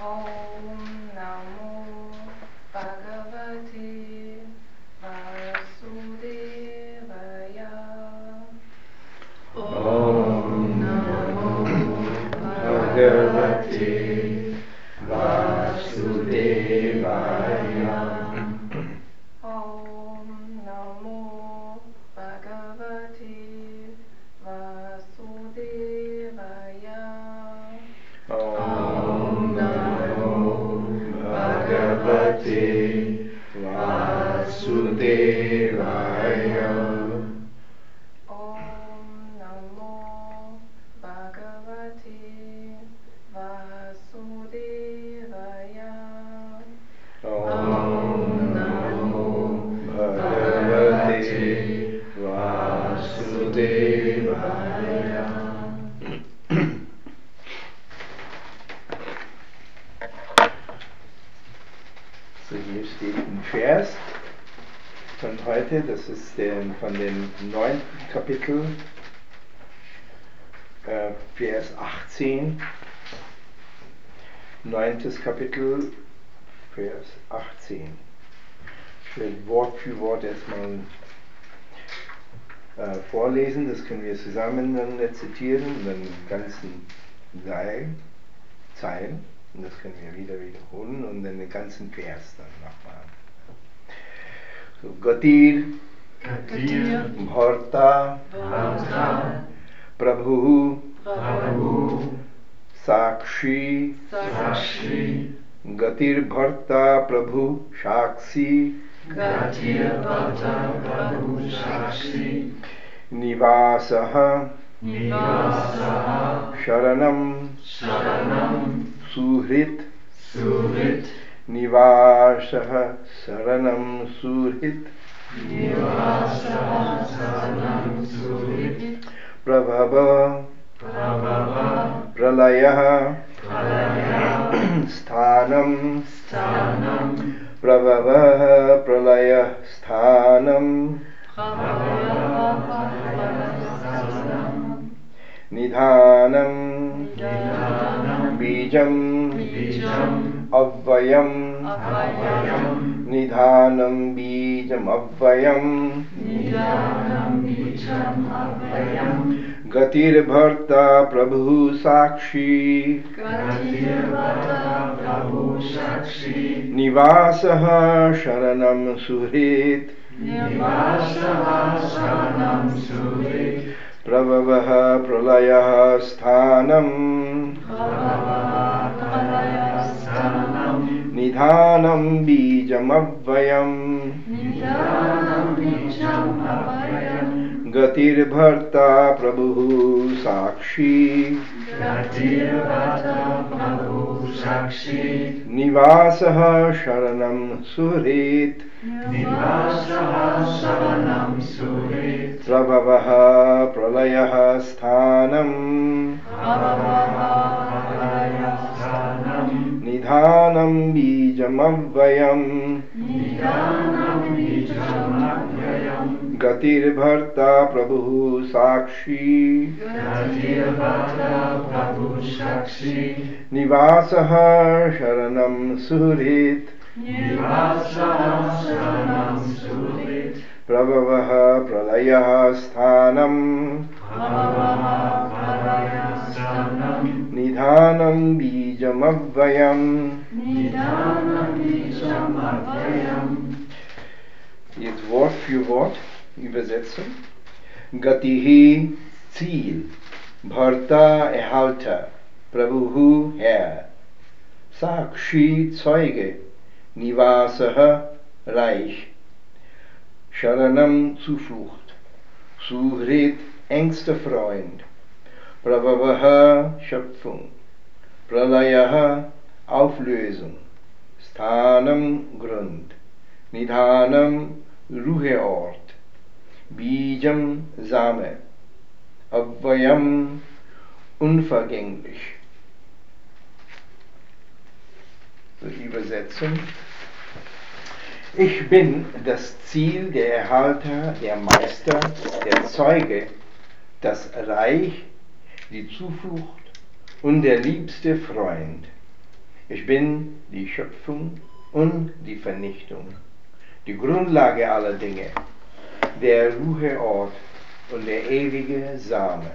Om Namo Bhagavate Vasudevaya. Om Namo Bhagavate Vasudevaya. Om Namo Bhagavate Vasudevaya. Om Namo Bhagavate Vasudevaya. Om Namo Bhagavate Vasudevaya. Om Namo Bhagavate Vasudevaya. So, hier steht ein Vers von heute, das ist von dem 9. Kapitel, Vers 18. 9. Kapitel, Vers 18. Ich werde Wort für Wort erstmal vorlesen, das können wir zusammen dann zitieren, dann die ganzen Zeilen, und das können wir wieder wiederholen und dann den ganzen Vers dann nochmal. So, Gatir Bharta Prabhu Sakshi Gatir Bharta Prabhu Sakshi Nivasaha Sharanam Suhrit Nivasaha Sharanam Suhrit Prabhava Pralayah Sthanam Prabhava Pralayah Sthanam Nidhanam Bijam Avvayam Nidhanam Bijam Avvayam Gatir Bharta Prabhu Sakshi Nivasaha Sharanam Suhrit Prabhavaha Pralayah Sthanam Nidhanam Bijam Avvayam Gatir Bharta Prabhu Sakshi Nivasaha Sharanam Suhrit Prabhavaha Pralayah Sthanam Nidhanam Bijam Avvayam Gatir Bharta Prabhu Sakshi Nivasaha Sharanam Suhrit Prabhavaha Pralayah Sthanam Nidhanam Bijam Avvayam. Jetzt Wort für Wort Übersetzung. Gatihi Ziel, Bharta Erhalter, Prabhu Herr, Sakshi Zeuge, Nivasaha Reich, Sharanam Zuflucht, Suhrit engster Freund, Prabhavaha Schöpfung, Pralayaha Auflösung, Sthanam Grund, Nidhanam Ruheort, Bijam Same, Avvayam unvergänglich. Die Übersetzung. Ich bin das Ziel, der Erhalter, der Meister, der Zeuge, das Reich, die Zuflucht und der liebste Freund. Ich bin die Schöpfung und die Vernichtung, die Grundlage aller Dinge, der Ruheort und der ewige Same.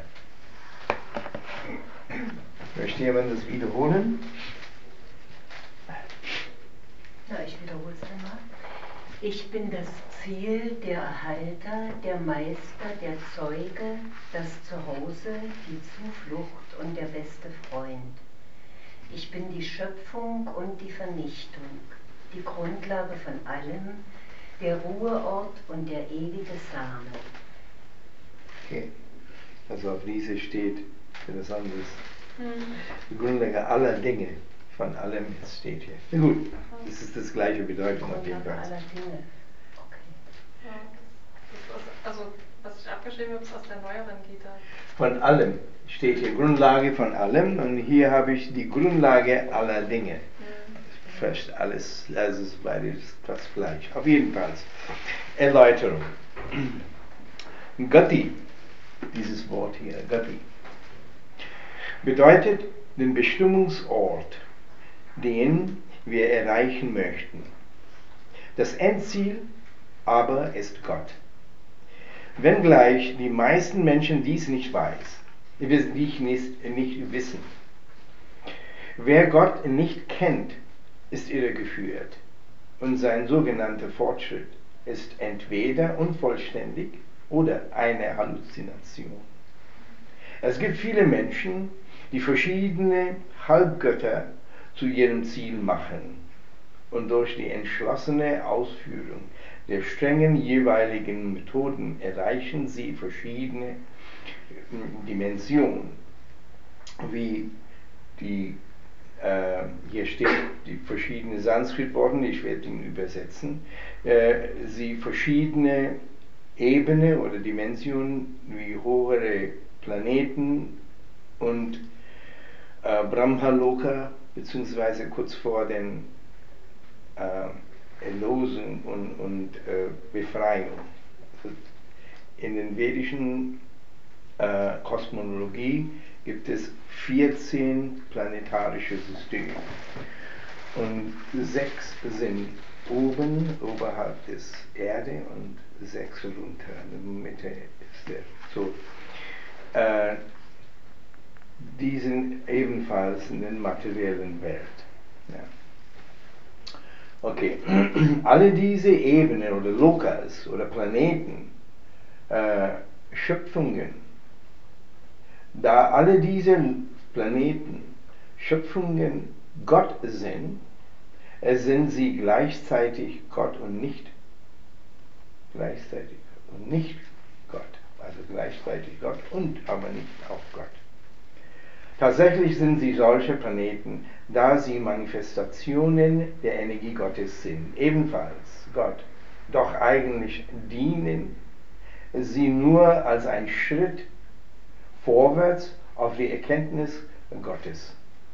Möchte jemand das wiederholen? Na, ich wiederhole es einmal. Ich bin das Ziel, der Erhalter, der Meister, der Zeuge, das Zuhause, die Zuflucht und der beste Freund. Ich bin die Schöpfung und die Vernichtung, die Grundlage von allem, der Ruheort und der ewige Same. Okay, also auf diese steht etwas anderes. Die Grundlage aller Dinge, von allem steht hier. Na gut, das ist das gleiche Bedeutung auf jeden Grundlage Fall. aller Dinge. Okay. Ja, das ist also, was ich abgeschrieben habe, ist aus der neueren Gita. Von allem steht hier Grundlage von allem und hier habe ich die Grundlage aller Dinge. Fast alles, also es ist beides fast gleich. Auf jeden Fall. Erläuterung. Gati, dieses Wort hier, Gati, bedeutet den Bestimmungsort, den wir erreichen möchten. Das Endziel aber ist Gott. Wenngleich die meisten Menschen dies nicht nicht wissen. Wer Gott nicht kennt, ist irregeführt und sein sogenannter Fortschritt ist entweder unvollständig oder eine Halluzination. Es gibt viele Menschen, die verschiedene Halbgötter zu ihrem Ziel machen und durch die entschlossene Ausführung der strengen jeweiligen Methoden erreichen sie verschiedene Dimensionen, wie die hier steht die verschiedenen Sanskrit-Worte, ich werde ihn übersetzen, sie verschiedene Ebenen oder Dimensionen wie höhere Planeten und Brahmaloka, beziehungsweise kurz vor den Erlösung und Befreiung. In den vedischen Kosmologie gibt es 14 planetarische Systeme und 6 sind oben, oberhalb des Erde und 6 runter, in der Mitte ist der. So, die sind ebenfalls in der materiellen Welt. Ja. Okay, alle diese Ebenen oder Lokas oder Planeten, Schöpfungen, da alle diese Planeten Schöpfungen Gott sind sie gleichzeitig Gott und nicht gleichzeitig und nicht Gott. Also gleichzeitig Gott und aber nicht auch Gott. Tatsächlich sind sie solche Planeten, da sie Manifestationen der Energie Gottes sind, ebenfalls Gott. Doch eigentlich dienen sie nur als ein Schritt vorwärts auf die Erkenntnis Gottes.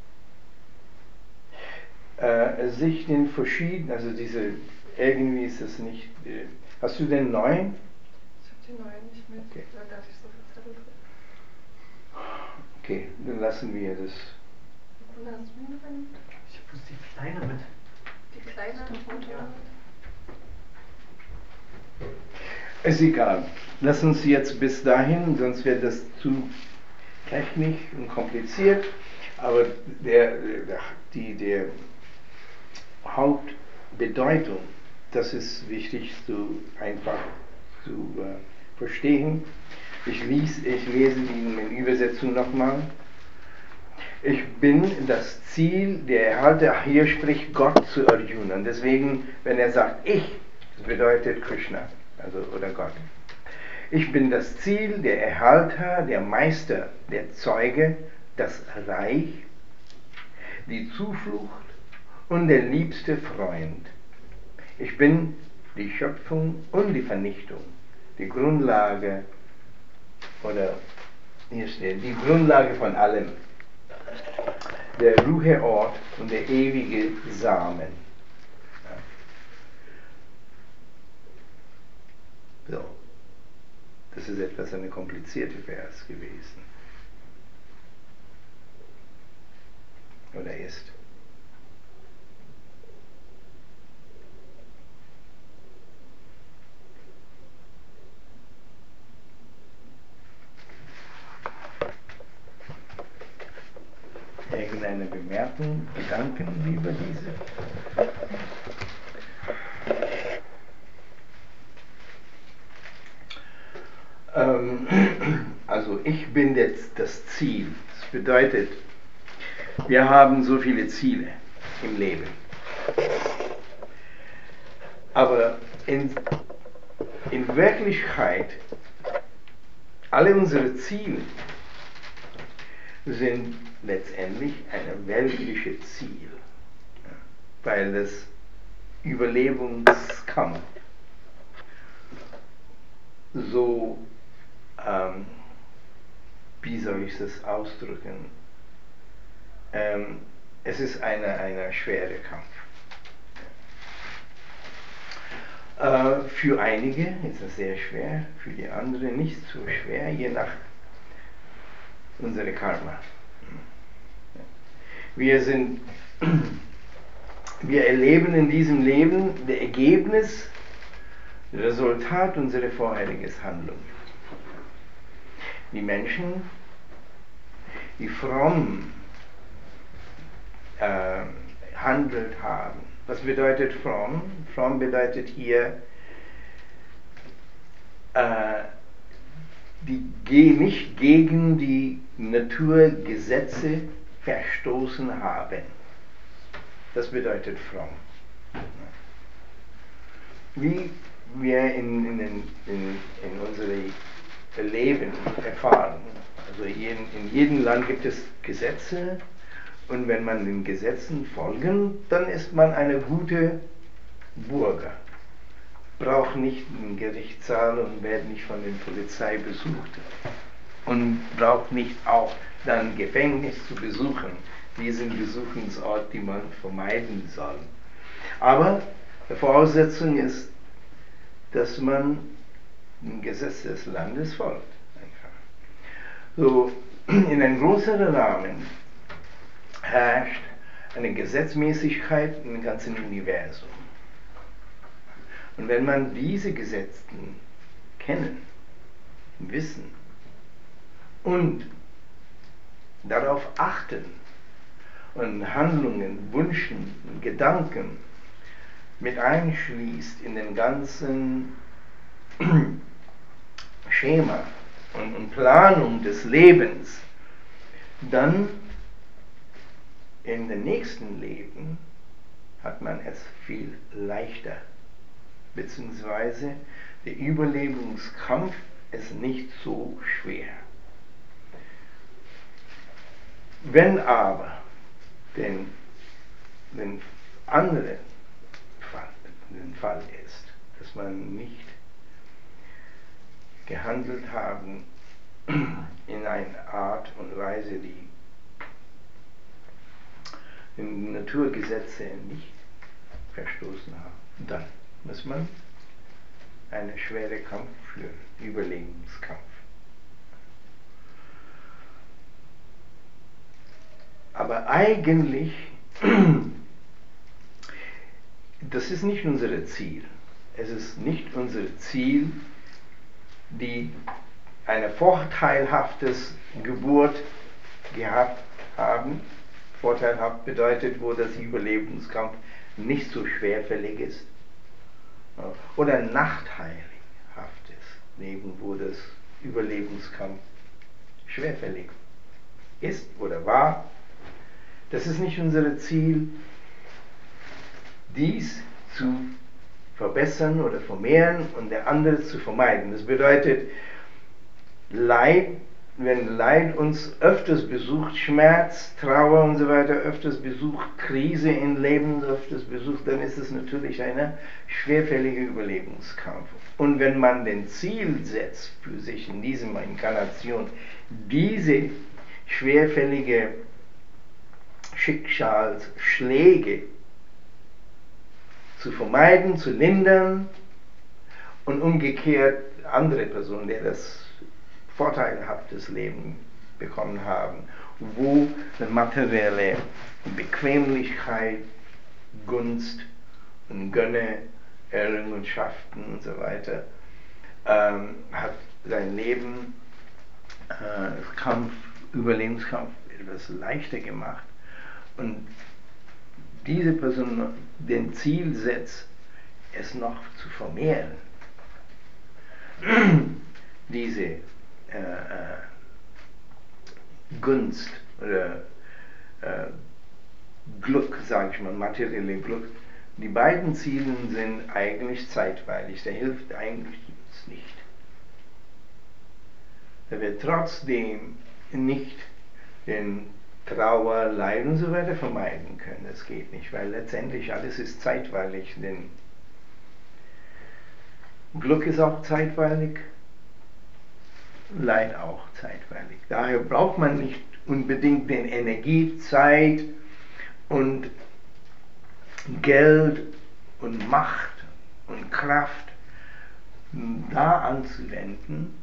Sich den verschiedenen, also diese, irgendwie ist es nicht, hast du den neuen? Ich habe die neuen nicht mit, Okay. da hatte ich so viel Zettel drin. Okay, dann lassen wir das. Und hast du noch einen? Ich habe bloß die kleine mit. Die kleine und Ja. Ist egal. Lass uns jetzt bis dahin, sonst wird das zu technisch und kompliziert. Aber der Hauptbedeutung, das ist wichtig einfach zu verstehen. Ich lese die in Übersetzung nochmal. Ich bin das Ziel, der Erhalter, hier spricht Gott zu Arjuna. Und deswegen, wenn er sagt, ich, das bedeutet Krishna, also oder Gott. Ich bin das Ziel, der Erhalter, der Meister, der Zeuge, das Reich, die Zuflucht und der liebste Freund. Ich bin die Schöpfung und die Vernichtung, die Grundlage, oder hier steht, die Grundlage von allem, der Ruheort und der ewige Samen. Ja. So, das ist etwas eine komplizierte Vers gewesen. Oder ist. Eigenschaften, Gedanken über diese? Also ich bin jetzt das Ziel. Das bedeutet, wir haben so viele Ziele im Leben. Aber in Wirklichkeit, alle unsere Ziele sind letztendlich ein weltliches Ziel, weil das Überlebenskampf so, wie soll ich das ausdrücken, es ist ein schwerer Kampf. Für einige ist es sehr schwer, für die anderen nicht so schwer, je nach unserem Karma. Wir erleben in diesem Leben das Ergebnis, Resultat unserer vorherigen Handlung. Die Menschen, die fromm handelt haben. Was bedeutet fromm? Fromm bedeutet hier, die nicht gegen die Naturgesetze verstoßen haben. Das bedeutet fromm. Wie wir in unserem Leben erfahren, also in jedem Land gibt es Gesetze, und wenn man den Gesetzen folgt, dann ist man eine gute Bürger. Braucht nicht einen Gerichtssaal und wird nicht von der Polizei besucht. Und braucht nicht auch dann Gefängnis zu besuchen. Diesen Besuchungsort, den man vermeiden soll. Aber die Voraussetzung ist, dass man dem Gesetz des Landes folgt. So, in einem größeren Rahmen herrscht eine Gesetzmäßigkeit im ganzen Universum. Und wenn man diese Gesetze kennen, wissen und darauf achten und Handlungen, Wünschen, Gedanken mit einschließt in den ganzen Schema und Planung des Lebens, dann in dem nächsten Leben hat man es viel leichter, beziehungsweise der Überlebenskampf ist nicht so schwer. Wenn aber den anderen Fall ist, dass man nicht gehandelt haben in einer Art und Weise, die die Naturgesetze nicht verstoßen haben, dann muss man einen schweren Kampf führen, Überlebenskampf. Aber eigentlich, das ist nicht unser Ziel. Es ist nicht unser Ziel, die eine vorteilhafte Geburt gehabt haben. Vorteilhaft bedeutet, wo das Überlebenskampf nicht so schwerfällig ist. Oder nachteilhaftes Leben, wo das Überlebenskampf schwerfällig ist oder war. Das ist nicht unser Ziel, dies zu verbessern oder vermehren und der andere zu vermeiden. Das bedeutet, Leid, wenn Leid uns öfters besucht, Schmerz, Trauer und so weiter öfters besucht, Krise im Leben öfters besucht, dann ist es natürlich ein schwerfälliger Überlebenskampf. Und wenn man den Ziel setzt für sich in dieser Inkarnation, diese schwerfällige Schicksalsschläge zu vermeiden, zu lindern und umgekehrt andere Personen, die das vorteilhaftes Leben bekommen haben, wo eine materielle Bequemlichkeit, Gunst und Gönne, Errungenschaften und so weiter hat sein Leben, Überlebenskampf etwas leichter gemacht Und diese Person den Ziel setzt, es noch zu vermehren. Diese Gunst oder Glück, sage ich mal, materielle Glück, die beiden Ziele sind eigentlich zeitweilig, der hilft eigentlich uns nicht. Da wir trotzdem nicht den Trauer, Leid und so weiter vermeiden können. Das geht nicht, weil letztendlich alles ist zeitweilig, denn Glück ist auch zeitweilig, Leid auch zeitweilig. Daher braucht man nicht unbedingt den Energie, Zeit und Geld und Macht und Kraft da anzuwenden,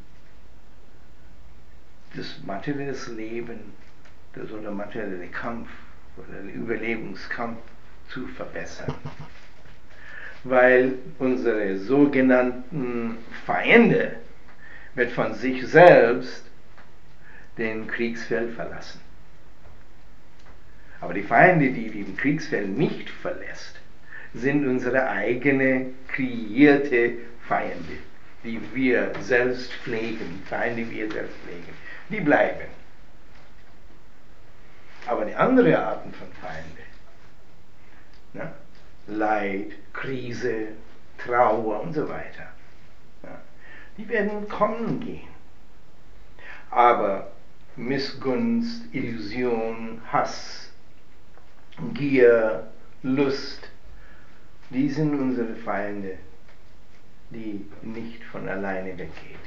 das materielle Leben, oder materielle Kampf oder den Überlebenskampf zu verbessern. Weil unsere sogenannten Feinde wird von sich selbst den Kriegsfeld verlassen. Aber die Feinde, die den Kriegsfeld nicht verlässt, sind unsere eigene kreierte Feinde, die wir selbst pflegen, Feinde, die wir selbst pflegen. Die bleiben. Aber die anderen Arten von Feinde, ne? Leid, Krise, Trauer und so weiter, ja, die werden kommen und gehen. Aber Missgunst, Illusion, Hass, Gier, Lust, die sind unsere Feinde, die nicht von alleine weggeht.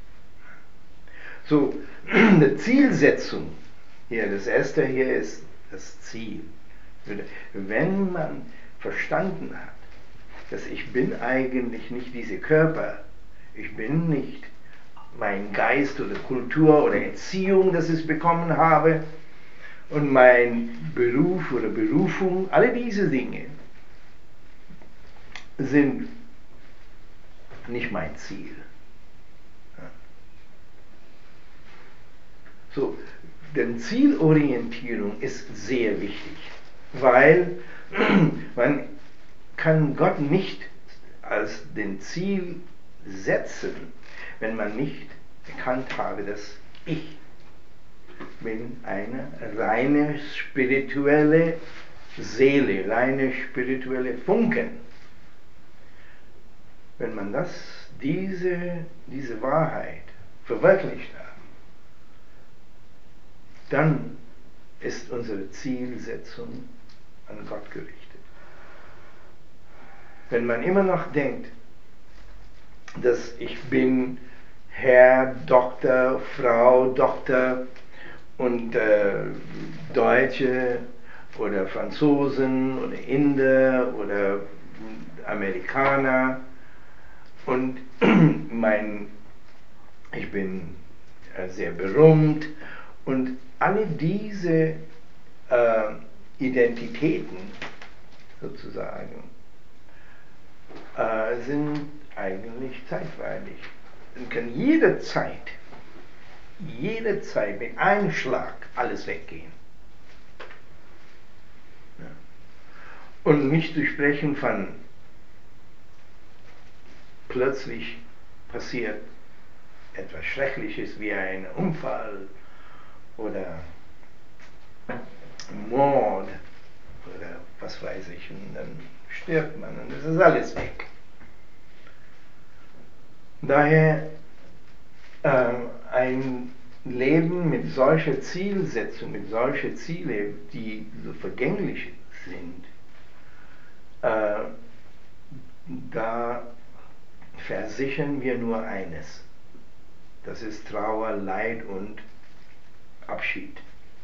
So, eine Zielsetzung hier, das erste hier ist das Ziel. Wenn man verstanden hat, dass ich bin eigentlich nicht dieser Körper, ich bin nicht mein Geist oder Kultur oder Erziehung, das ich bekommen habe, und mein Beruf oder Berufung, alle diese Dinge sind nicht mein Ziel. So, denn Zielorientierung ist sehr wichtig, weil man kann Gott nicht als den Ziel setzen, wenn man nicht erkannt habe, dass ich bin eine reine spirituelle Seele, reine spirituelle Funken. Wenn man diese Wahrheit verwirklicht hat, dann ist unsere Zielsetzung an Gott gerichtet. Wenn man immer noch denkt, dass ich bin Herr, Doktor, Frau, Doktor und Deutsche oder Franzosen oder Inder oder Amerikaner und ich bin sehr berühmt und alle diese Identitäten sozusagen sind eigentlich zeitweilig und kann jederzeit mit einem Schlag alles weggehen. Ja. Und nicht zu sprechen von plötzlich passiert etwas Schreckliches wie ein Unfall oder Mord oder was weiß ich, und dann stirbt man und das ist alles weg. Daher ein Leben mit solcher Zielsetzung, mit solchen Zielen, die so vergänglich sind, da versichern wir nur eines. Das ist Trauer, Leid und Abschied.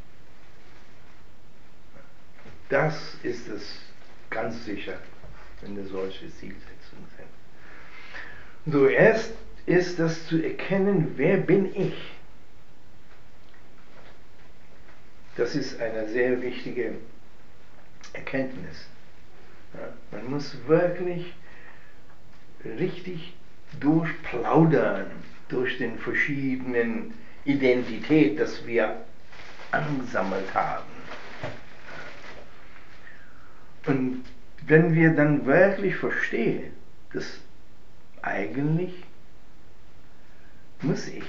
Das ist es ganz sicher, wenn wir solche Zielsetzungen sind. So, erst ist das zu erkennen, wer bin ich. Das ist eine sehr wichtige Erkenntnis. Ja, man muss wirklich richtig durchplaudern durch den verschiedenen Identität, das wir angesammelt haben. Und wenn wir dann wirklich verstehen, dass eigentlich muss ich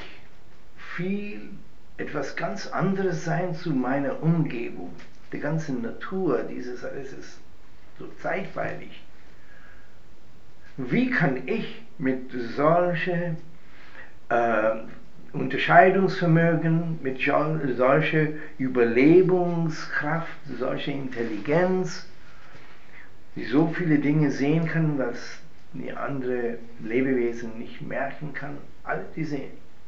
etwas ganz anderes sein zu meiner Umgebung. Die ganze Natur, dieses alles ist so zeitweilig. Wie kann ich mit solchem Unterscheidungsvermögen, mit solcher Überlebenskraft, solcher Intelligenz, die so viele Dinge sehen kann, was die andere Lebewesen nicht merken kann, all diese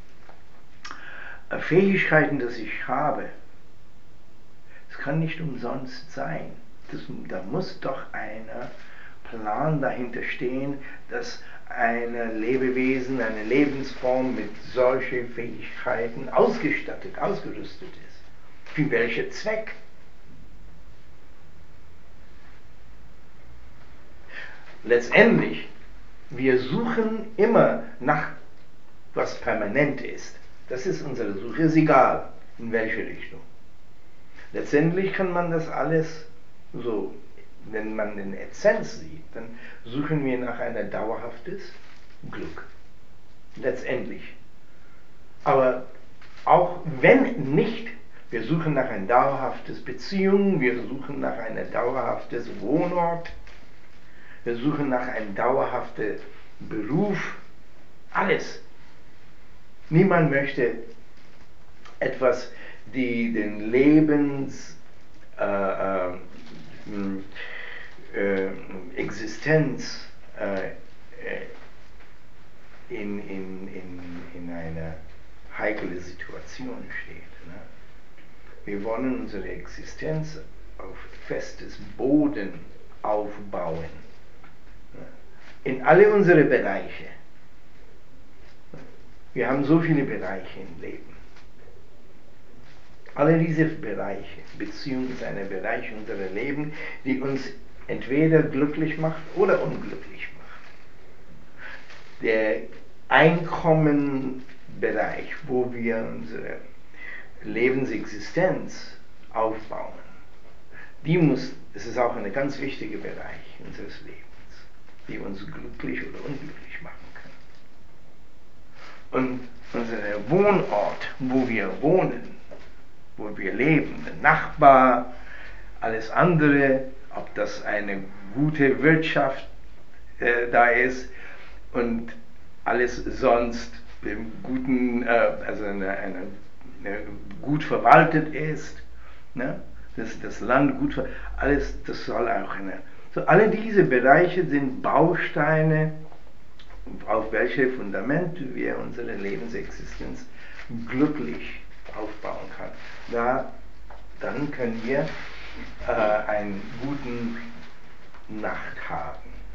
Fähigkeiten, die ich habe, es kann nicht umsonst sein. Da muss doch ein Plan dahinter stehen, dass ein Lebewesen, eine Lebensform mit solchen Fähigkeiten ausgerüstet ist. Für welchen Zweck? Letztendlich, wir suchen immer nach was permanent ist. Das ist unsere Suche, ist egal, in welche Richtung. Letztendlich kann man das alles so, wenn man in Essenz sieht, dann suchen wir nach einem dauerhaftes Glück. Letztendlich. Aber auch wenn nicht, wir suchen nach einer dauerhaften Beziehung, wir suchen nach einem dauerhaften Wohnort, wir suchen nach einem dauerhaften Beruf, alles. Niemand möchte etwas, die den Existenz in einer heiklen Situation steht. Ne? Wir wollen unsere Existenz auf festes Boden aufbauen. Ne? In alle unsere Bereiche. Wir haben so viele Bereiche im Leben. Alle diese Bereiche, Beziehung ist ein Bereich unserer Leben, die uns entweder glücklich macht oder unglücklich macht. Der Einkommenbereich, wo wir unsere Lebensexistenz aufbauen, es ist auch ein ganz wichtiger Bereich unseres Lebens, die uns glücklich oder unglücklich machen kann. Und unser Wohnort, wo wir wohnen, wo wir leben, der Nachbar, alles andere, ob das eine gute Wirtschaft da ist und alles sonst im guten, also eine gut verwaltet ist, ne? Das Land gut verwaltet, alles, das soll auch so alle diese Bereiche sind Bausteine, auf welche Fundament wir unsere Lebensexistenz glücklich aufbauen kann. Dann können wir einen guten Nacht haben.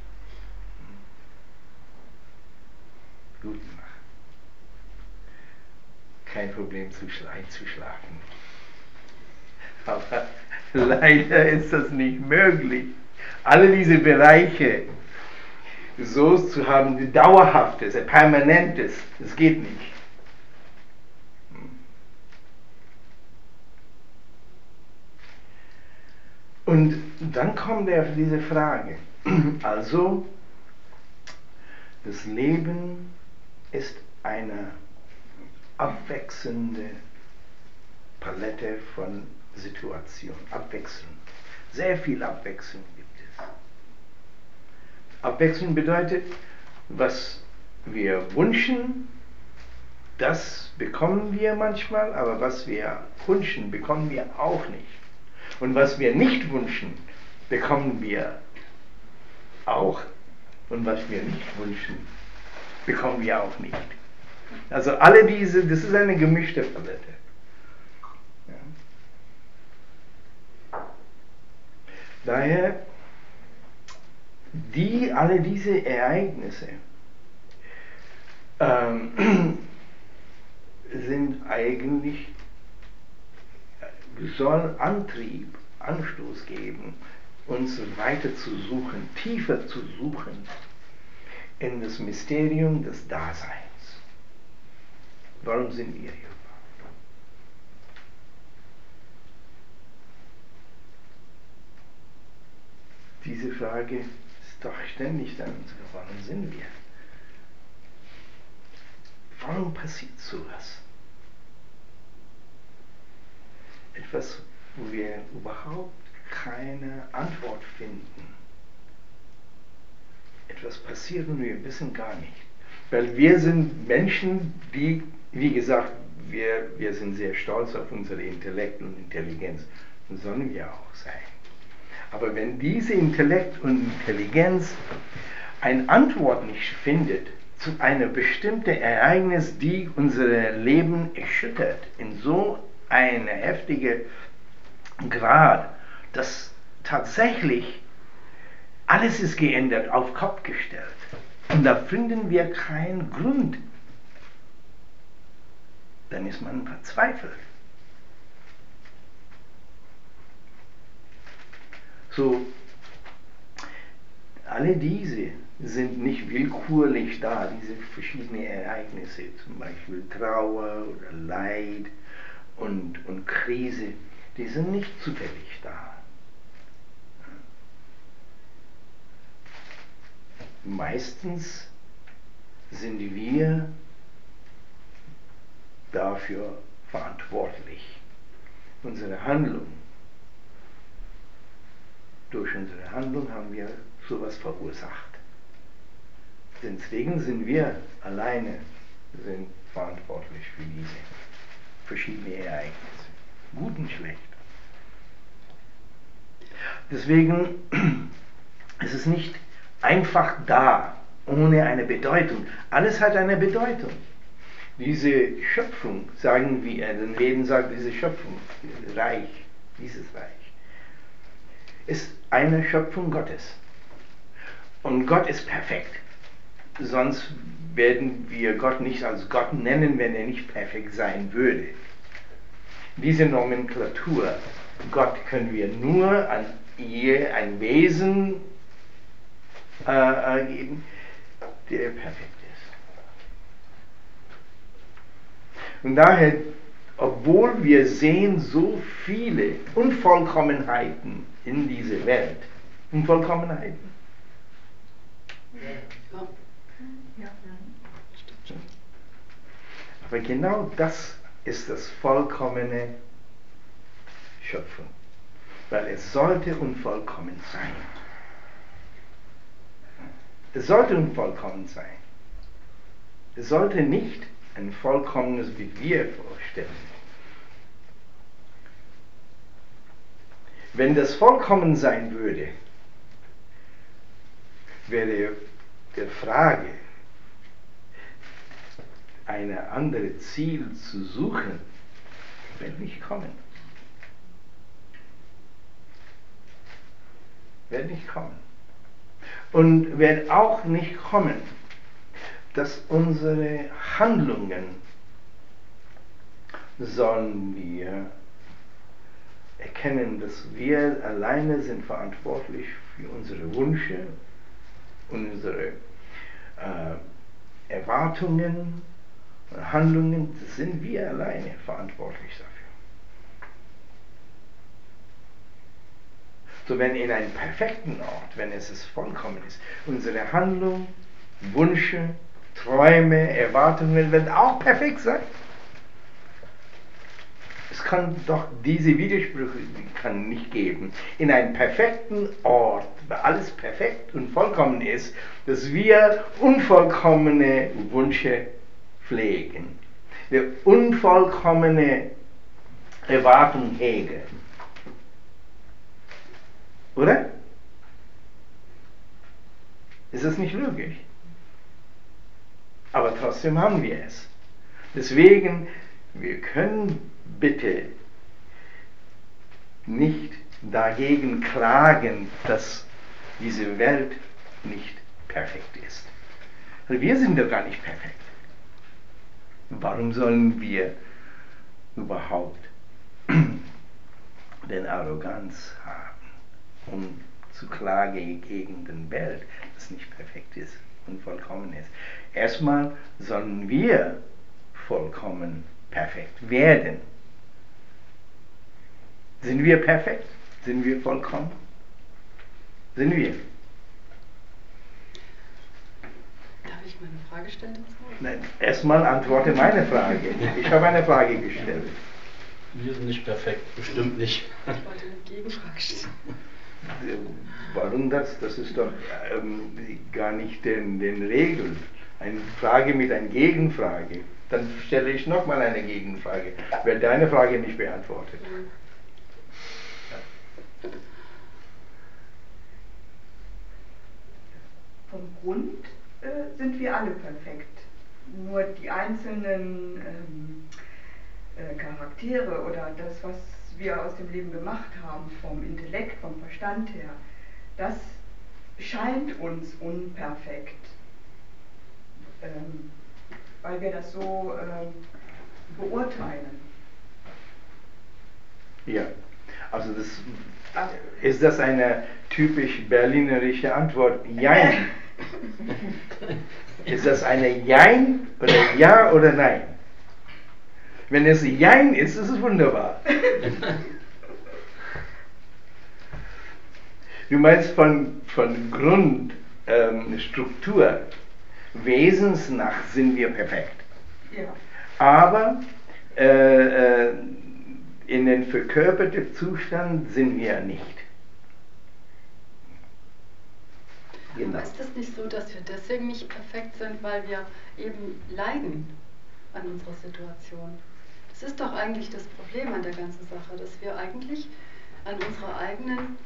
Gute Nacht. Kein Problem zu schlafen. Aber leider ist das nicht möglich. Alle diese Bereiche so zu haben, dauerhaftes, permanentes, das geht nicht. Und dann kommt er auf diese Frage. Also, das Leben ist eine abwechselnde Palette von Situationen. Abwechselnd. Sehr viel Abwechslung gibt es. Abwechslung bedeutet, was wir wünschen, das bekommen wir manchmal, aber was wir wünschen, bekommen wir auch nicht. Und was wir nicht wünschen, bekommen wir auch. Und was wir nicht wünschen, bekommen wir auch nicht. Also alle diese, das ist eine gemischte Palette. Ja. Daher, alle diese Ereignisse sind eigentlich, sollen Anstoß geben, uns weiter zu suchen, tiefer zu suchen in das Mysterium des Daseins. Warum sind wir hier? diese Frage ist doch ständig dann, warum sind wir? Warum passiert sowas? Etwas, wo wir überhaupt keine Antwort finden. Etwas passiert und wir wissen gar nicht. Weil wir sind Menschen, die, wie gesagt, wir sind sehr stolz auf unser Intellekt und Intelligenz. Und sollen wir auch sein. Aber wenn diese Intellekt und Intelligenz eine Antwort nicht findet zu einem bestimmten Ereignis, die unser Leben erschüttert, in so einem heftigen Grad, dass tatsächlich alles ist geändert, auf Kopf gestellt. Und da finden wir keinen Grund. Dann ist man verzweifelt. So, alle diese sind nicht willkürlich da, diese verschiedenen Ereignisse, zum Beispiel Trauer oder Leid und Krise, die sind nicht zufällig da. Meistens sind wir dafür verantwortlich. Unsere Handlung. Durch unsere Handlung haben wir sowas verursacht. Deswegen sind wir alleine verantwortlich für diese verschiedenen Ereignisse. Gut und schlecht. Deswegen ist es nicht einfach da, ohne eine Bedeutung. Alles hat eine Bedeutung. Diese Schöpfung, sagen wir, den Leben sagt, diese Schöpfung, Reich, dieses Reich, ist eine Schöpfung Gottes. Und Gott ist perfekt. Sonst werden wir Gott nicht als Gott nennen, wenn er nicht perfekt sein würde. Diese Nomenklatur, Gott können wir nur an ihr ein Wesen geben, der perfekt ist. Und daher, obwohl wir sehen so viele Unvollkommenheiten in dieser Welt, Unvollkommenheiten. Ja. Aber genau das ist das vollkommene Schöpfung. Weil es sollte unvollkommen sein. Es sollte unvollkommen sein. Es sollte nicht ein vollkommenes, wie wir vorstellen. Wenn das vollkommen sein würde, wäre der Frage, eine andere Ziel zu suchen, wird nicht kommen. Wird nicht kommen. Und wird auch nicht kommen, dass unsere Handlungen sollen wir erkennen, dass wir alleine sind verantwortlich für unsere Wünsche, unsere Erwartungen und Handlungen, das sind wir alleine verantwortlich dafür. So, wenn in einem perfekten Ort, wenn es vollkommen ist, unsere Handlung, Wünsche, Träume, Erwartungen werden auch perfekt sein. Es kann doch diese Widersprüche kann nicht geben. In einem perfekten Ort, wo alles perfekt und vollkommen ist, dass wir unvollkommene Wünsche pflegen, wir unvollkommene Erwartungen hegen. Oder? Ist das nicht logisch? Aber trotzdem haben wir es. Deswegen, wir können bitte nicht dagegen klagen, dass diese Welt nicht perfekt ist. Weil wir sind doch gar nicht perfekt. Warum sollen wir überhaupt den Arroganz haben, um zu klagen gegen die Welt, das nicht perfekt ist und vollkommen ist? Erstmal sollen wir vollkommen perfekt werden. Sind wir perfekt? Sind wir vollkommen? sind wir. Darf ich mal eine Frage stellen dazu? Nein, erstmal antworte meine Frage. Ich habe eine Frage gestellt. Wir sind nicht perfekt, bestimmt nicht. Ich wollte eine Gegenfrage stellen. Warum das? Das ist doch gar nicht den Regeln. Eine Frage mit einer Gegenfrage. Dann stelle ich nochmal eine Gegenfrage. Wer deine Frage nicht beantwortet. Vom Grund sind wir alle perfekt. Nur die einzelnen Charaktere oder das, was wir aus dem Leben gemacht haben, vom Intellekt, vom Verstand her, das scheint uns unperfekt, weil wir das so beurteilen. Ja, also ist das eine typisch berlinerische Antwort? Jein. Ist das eine Jein oder Ja oder Nein? Wenn es Jein ist, ist es wunderbar. Du meinst von Grundstruktur, Wesens nach sind wir perfekt. Ja. Aber in den verkörperten Zustand sind wir nicht. Aber ist das nicht so, dass wir deswegen nicht perfekt sind, weil wir eben leiden an unserer Situation? Das ist doch eigentlich das Problem an der ganzen Sache, dass wir eigentlich an unserer eigenen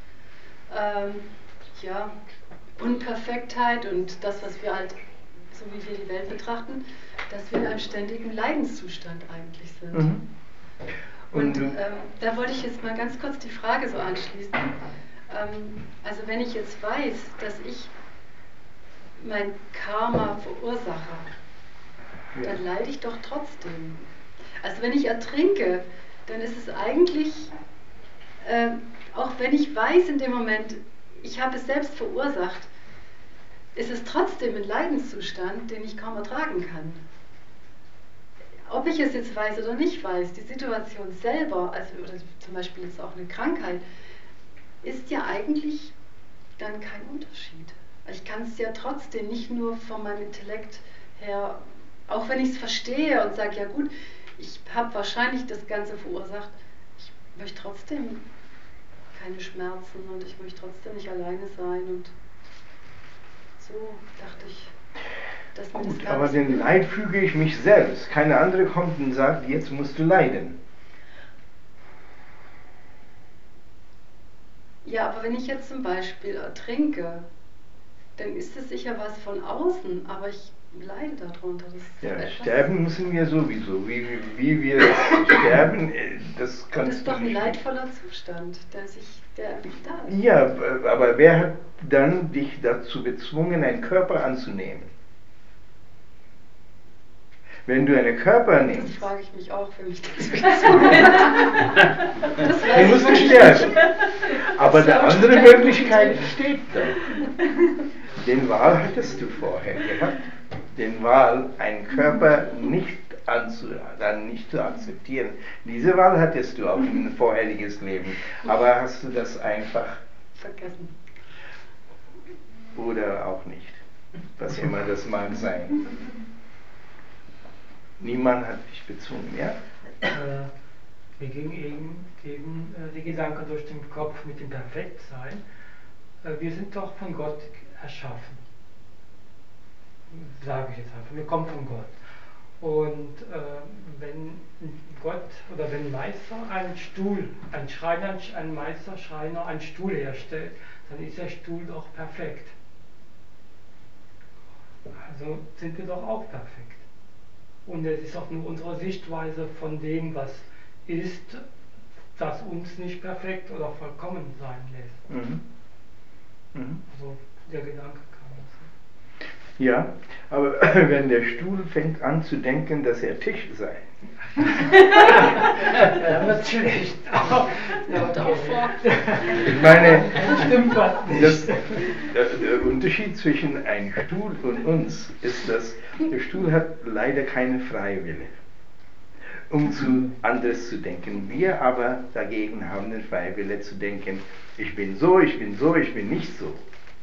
Unperfektheit und das, was wir halt, so wie wir die Welt betrachten, dass wir in einem ständigen Leidenszustand eigentlich sind. Mhm. Und da wollte ich jetzt mal ganz kurz die Frage so anschließen. Also wenn ich jetzt weiß, dass ich mein Karma verursache, dann leide ich doch trotzdem. Also wenn ich ertrinke, dann ist es eigentlich, auch wenn ich weiß in dem Moment, ich habe es selbst verursacht, ist es trotzdem ein Leidenszustand, den ich kaum ertragen kann. Ob ich es jetzt weiß oder nicht weiß, die Situation selber, also oder zum Beispiel jetzt auch eine Krankheit, ist ja eigentlich dann kein Unterschied. Ich kann es ja trotzdem nicht nur von meinem Intellekt her, auch wenn ich es verstehe und sage, ja gut, ich habe wahrscheinlich das Ganze verursacht, ich möchte trotzdem keine Schmerzen und ich möchte trotzdem nicht alleine sein und so dachte ich, dass mir das Gut, gar aber nicht den Leid füge ich mich selbst. Keine andere kommt und sagt, jetzt musst du leiden. Ja, aber wenn ich jetzt zum Beispiel ertrinke, dann ist es sicher was von außen, aber ich leide darunter. Das ist Ja, etwas, sterben müssen wir sowieso. Wie wir sterben, das das kannst ist du doch ein nicht. leidvoller Zustand, der nicht da ist. Ja, aber wer hat dann dich dazu gezwungen, einen Körper anzunehmen? Wenn du einen Körper Das nimmst, frage ich mich auch, für mich dazu gezwungen. Das dann musst du sterben. Aber die andere Möglichkeit steht doch. Den Wahl hattest du vorher gehabt. Den Wahl, einen Körper nicht zu akzeptieren. Diese Wahl hattest du auch im vorheriges Leben. Aber hast du das einfach vergessen. oder auch nicht? Was immer das mag sein. Niemand hat dich bezwungen, ja? Mir ging eben die Gedanken durch den Kopf mit dem Perfektsein. Wir sind doch von Gott erschaffen. Sage ich jetzt einfach. Wir kommen von Gott. Und wenn Gott oder wenn Meister einen Stuhl, ein Meisterschreiner einen Stuhl herstellt, dann ist der Stuhl doch perfekt. Also sind wir doch auch perfekt. Und es ist auch nur unsere Sichtweise von dem, was ist, das uns nicht perfekt oder vollkommen sein lässt. Mhm. Mhm. Also der Gedanke kam dazu. Ja, aber wenn der Stuhl fängt an zu denken, dass er Tisch sei. Ja, wird schlecht. Kommt auch vor. Ich meine, Stimmt was nicht. der Unterschied zwischen einem Stuhl und uns ist, dass der Stuhl hat leider keine Freiwillige. um anderes zu denken. Wir aber dagegen haben den freien Wille zu denken, ich bin so, ich bin so, ich bin nicht so.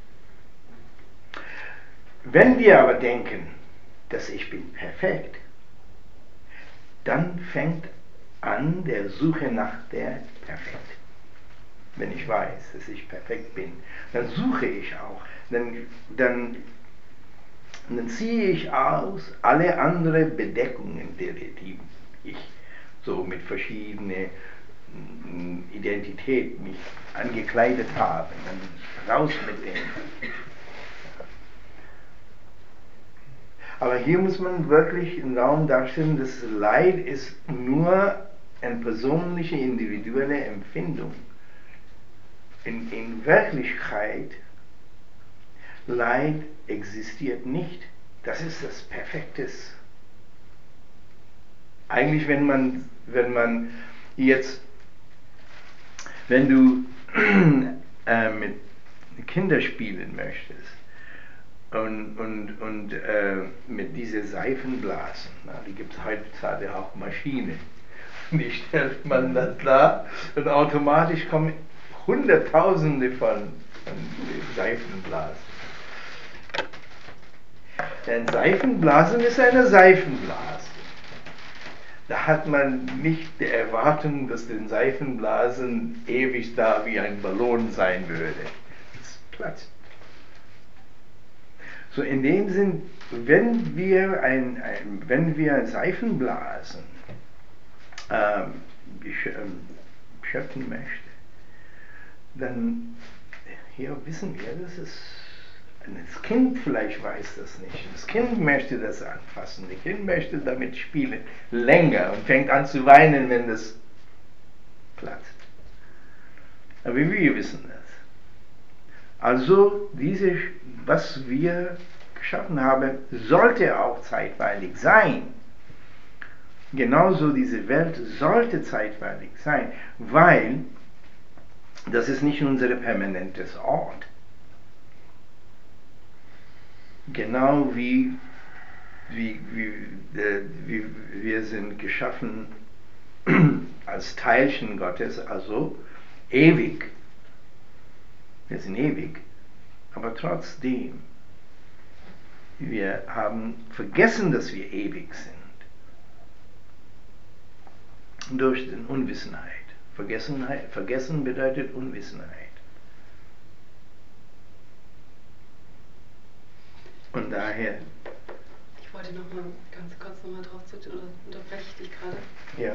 Wenn wir aber denken, dass ich bin perfekt, dann fängt an der Suche nach der Perfekt. Wenn ich weiß, dass ich perfekt bin, dann suche ich auch. Dann ziehe ich aus alle anderen Bedeckungen, die ich so mit verschiedenen Identität mich angekleidet habe. Dann raus mit denen. Aber hier muss man wirklich im Raum darstellen, das Leid ist nur eine persönliche, individuelle Empfindung. In Wirklichkeit, Leid existiert nicht. Das ist das Perfektes. Eigentlich, wenn du mit Kindern spielen möchtest und mit diesen Seifenblasen, die gibt es heutzutage auch Maschinen, die stellt man dann da und automatisch kommen Hunderttausende von Seifenblasen. Ein Seifenblasen ist eine Seifenblase. Da hat man nicht die Erwartung, dass den Seifenblasen ewig da wie ein Ballon sein würde. Das platzt. So in dem Sinn, wenn wir ein Seifenblasen schöpfen möchten, dann hier wissen wir, dass das Kind vielleicht weiß das nicht. Das Kind möchte das anfassen. Das Kind möchte damit spielen länger und fängt an zu weinen, wenn das platzt. Aber wir wissen das. Also was wir geschaffen haben, sollte auch zeitweilig sein. Genauso diese Welt sollte zeitweilig sein, weil das ist nicht unser permanentes Ort. Genau wie wir sind geschaffen als Teilchen Gottes, also ewig. Wir sind ewig, aber trotzdem, wir haben vergessen, dass wir ewig sind. Durch die Unwissenheit. Vergessen bedeutet Unwissenheit. Und daher. Ich wollte noch mal ganz kurz drauf zurück, oder unterbreche ich dich gerade? Ja.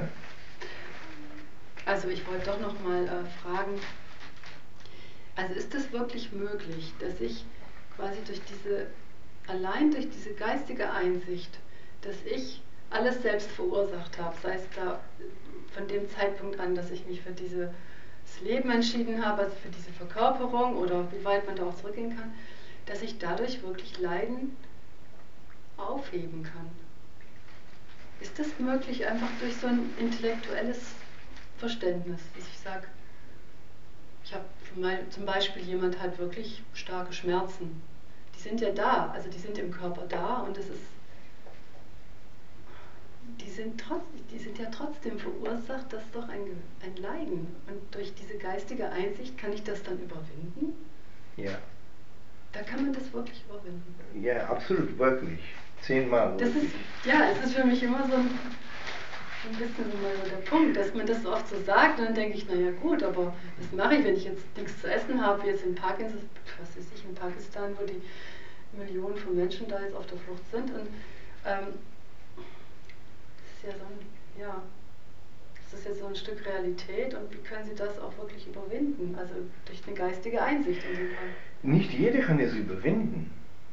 Also ich wollte doch noch mal fragen, also ist es wirklich möglich, dass ich quasi allein durch diese geistige Einsicht, dass ich alles selbst verursacht habe, sei es da von dem Zeitpunkt an, dass ich mich für dieses Leben entschieden habe, also für diese Verkörperung oder wie weit man da auch zurückgehen kann, dass ich dadurch wirklich Leiden aufheben kann. Ist das möglich einfach durch so ein intellektuelles Verständnis, dass ich sage, ich habe zum Beispiel jemand hat wirklich starke Schmerzen. Die sind ja da, also die sind im Körper da und es ist die sind ja trotzdem verursacht, das ist doch ein Leiden. Und durch diese geistige Einsicht kann ich das dann überwinden? Ja. Da kann man das wirklich überwinden. Ja, absolut, wirklich. 10-mal. Das ist, ja, es ist für mich immer so ein bisschen so mal so der Punkt, dass man das so oft so sagt und dann denke ich, naja gut, aber was mache ich, wenn ich jetzt nichts zu essen habe, jetzt in Pakistan, wo die Millionen von Menschen da jetzt auf der Flucht sind und das ist ja so ein Stück Realität und wie können Sie das auch wirklich überwinden? Also durch eine geistige Einsicht in dem Fall. Nicht jeder kann es überwinden.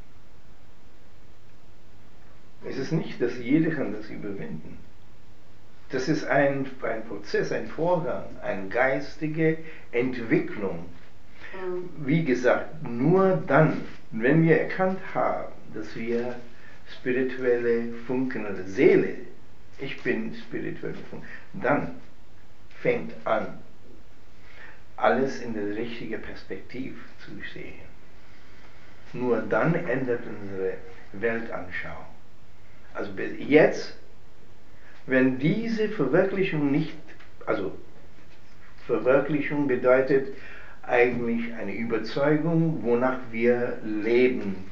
Es ist nicht, dass jeder kann das überwinden. Das ist ein Prozess, ein Vorgang, eine geistige Entwicklung. Wie gesagt, nur dann, wenn wir erkannt haben, dass wir spirituelle Funken oder Seele, ich bin spirituelle Funken, dann fängt an, alles in der richtigen Perspektive zu sehen. Nur dann ändert unsere Weltanschauung. Also bis jetzt, wenn diese Verwirklichung nicht, also Verwirklichung bedeutet eigentlich eine Überzeugung, wonach wir leben,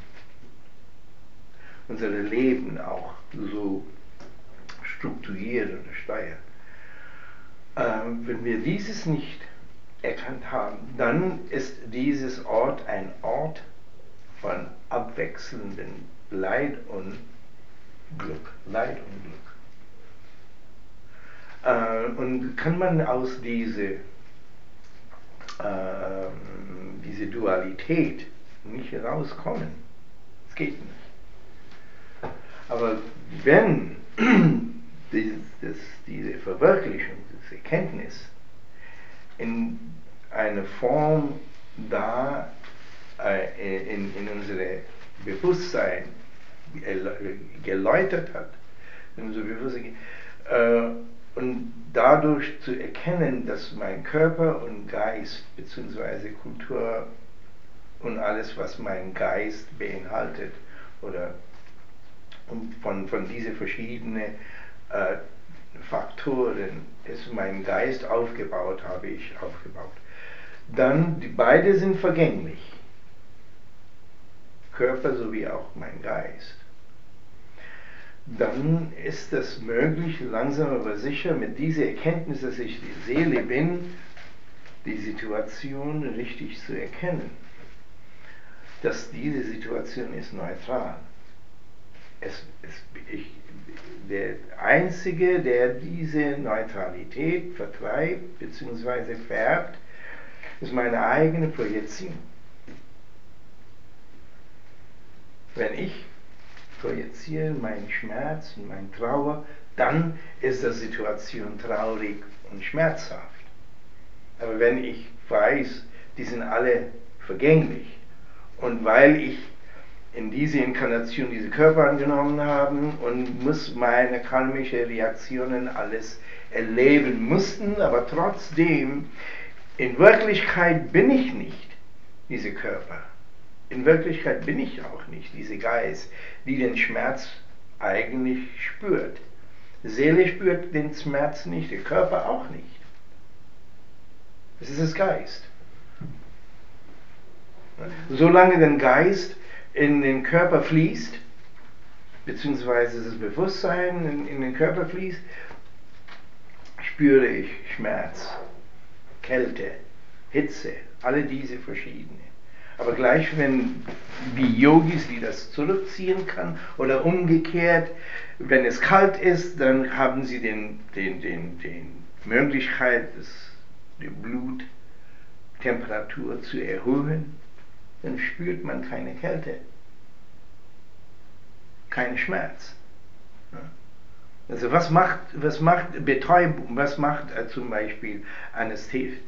unser Leben auch so strukturiert oder steuert. Wenn wir dieses nicht erkannt haben, dann ist dieses Ort ein Ort von abwechselndem Leid und Glück. Leid und Glück. Und kann man aus diese Dualität nicht rauskommen? Es geht nicht. Aber wenn diese Verwirklichung, diese Erkenntnis in einer Form da in unser Bewusstsein geläutert hat, in unser Bewusstsein, und dadurch zu erkennen, dass mein Körper und Geist bzw. Kultur und alles, was mein Geist beinhaltet, oder von diesen verschiedenen Faktoren ist mein Geist aufgebaut, habe ich aufgebaut. Dann, beide sind vergänglich. Körper sowie auch mein Geist. Dann ist es möglich, langsam aber sicher, mit dieser Erkenntnis, dass ich die Seele bin, die Situation richtig zu erkennen. Dass diese Situation ist neutral. Der Einzige, der diese Neutralität vertreibt bzw. färbt, ist meine eigene Projektion. Wenn ich projiziere meinen Schmerz und meine Trauer, dann ist die Situation traurig und schmerzhaft. Aber wenn ich weiß, die sind alle vergänglich, und weil ich in diese Inkarnation diese Körper angenommen habe und muss meine karmischen Reaktionen alles erleben mussten, aber trotzdem, in Wirklichkeit bin ich nicht diese Körper. In Wirklichkeit bin ich auch nicht diese Geist, die den Schmerz eigentlich spürt. Die Seele spürt den Schmerz nicht, der Körper auch nicht. Es ist das Geist. Solange der Geist in den Körper fließt, beziehungsweise das Bewusstsein in den Körper fließt, spüre ich Schmerz, Kälte, Hitze, alle diese verschiedenen. Aber gleich wenn, wie Yogis, die das zurückziehen kann, oder umgekehrt, wenn es kalt ist, dann haben sie die Möglichkeit, die Bluttemperatur zu erhöhen, dann spürt man keine Kälte, keinen Schmerz. Also was macht Betäubung, was macht zum Beispiel Anästhesie?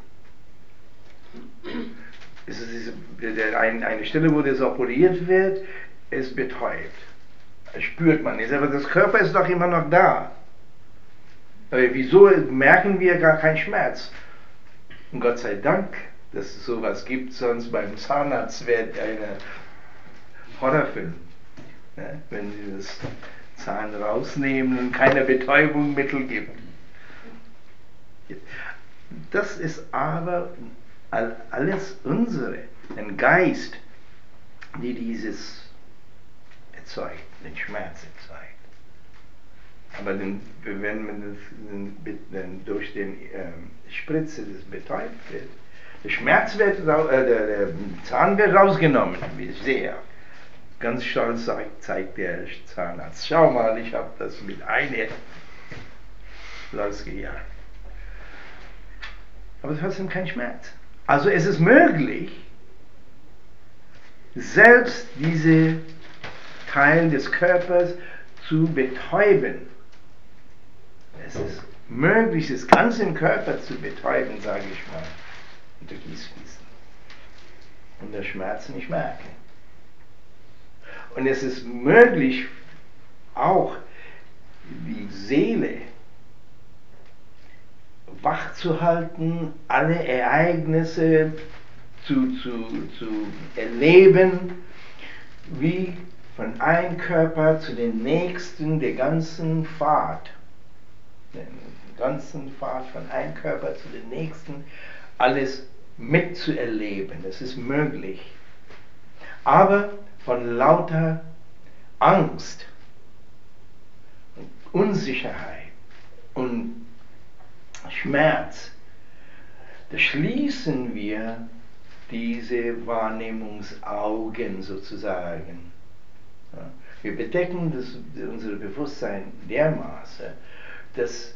Es ist eine Stelle, wo das operiert wird, ist betäubt. Das spürt man nicht, aber das Körper ist doch immer noch da. Aber wieso merken wir gar keinen Schmerz? Und Gott sei Dank, dass es sowas gibt, sonst beim Zahnarzt wäre ein Horrorfilm. Ja, wenn sie das Zahn rausnehmen und keine Betäubungsmittel gibt. Das ist aber alles unsere, ein Geist, die dieses erzeugt, den Schmerz erzeugt. Aber wenn man das durch den Spritze das betäubt wird, der Schmerz wird, der Zahn wird rausgenommen, wie ich sehe. Ganz stolz zeigt der Zahnarzt, schau mal, ich habe das mit einer rausgejagt. Aber es hat trotzdem keinen Schmerz. Also es ist möglich, selbst diese Teil des Körpers zu betäuben. Es ist möglich, das ganze Körper zu betäuben, sage ich mal, unter Gießwissen. Und den Schmerz nicht merken. Und es ist möglich, auch die Seele wach zu halten, alle Ereignisse zu erleben, wie von einem Körper zu dem nächsten der ganzen Fahrt. den ganzen Pfad von einem Körper zu dem nächsten, alles mitzuerleben. Das ist möglich. Aber von lauter Angst, Unsicherheit und Schmerz, da schließen wir diese Wahrnehmungsaugen sozusagen. Ja, wir bedecken unser Bewusstsein dermaßen, dass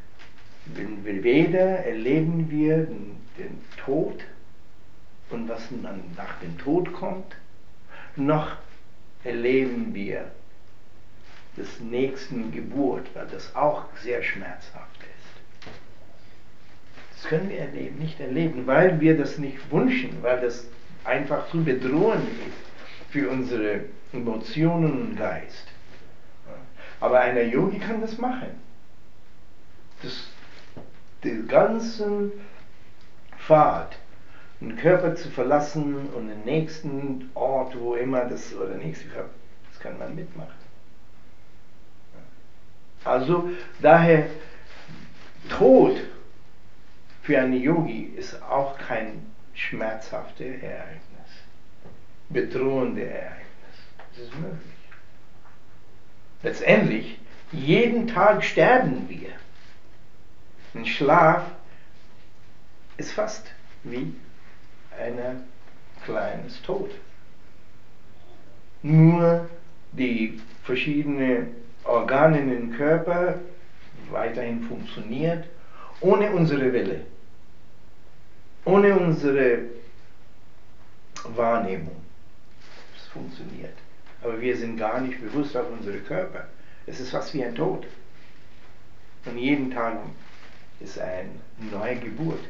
weder erleben wir den Tod und was dann nach dem Tod kommt, noch erleben wir das nächsten Geburt, weil das auch sehr schmerzhaft ist. Das können wir nicht erleben, weil wir das nicht wünschen, weil das einfach zu bedrohend ist für unsere Emotionen und Geist. Aber einer Yogi kann das machen. Den ganzen Pfad, den Körper zu verlassen und den nächsten Ort, wo immer das, oder nächste Körper, das kann man mitmachen. Also daher, Tod für einen Yogi ist auch kein schmerzhaftes Ereignis, bedrohendes Ereignis. Das ist möglich. Letztendlich, jeden Tag sterben wir. Ein Schlaf ist fast wie ein kleines Tod. Nur die verschiedenen Organe im Körper weiterhin funktioniert, ohne unsere Wille, ohne unsere Wahrnehmung. Es funktioniert. Aber wir sind gar nicht bewusst auf unsere Körper. Es ist fast wie ein Tod. Und jeden Tag ist eine neue Geburt.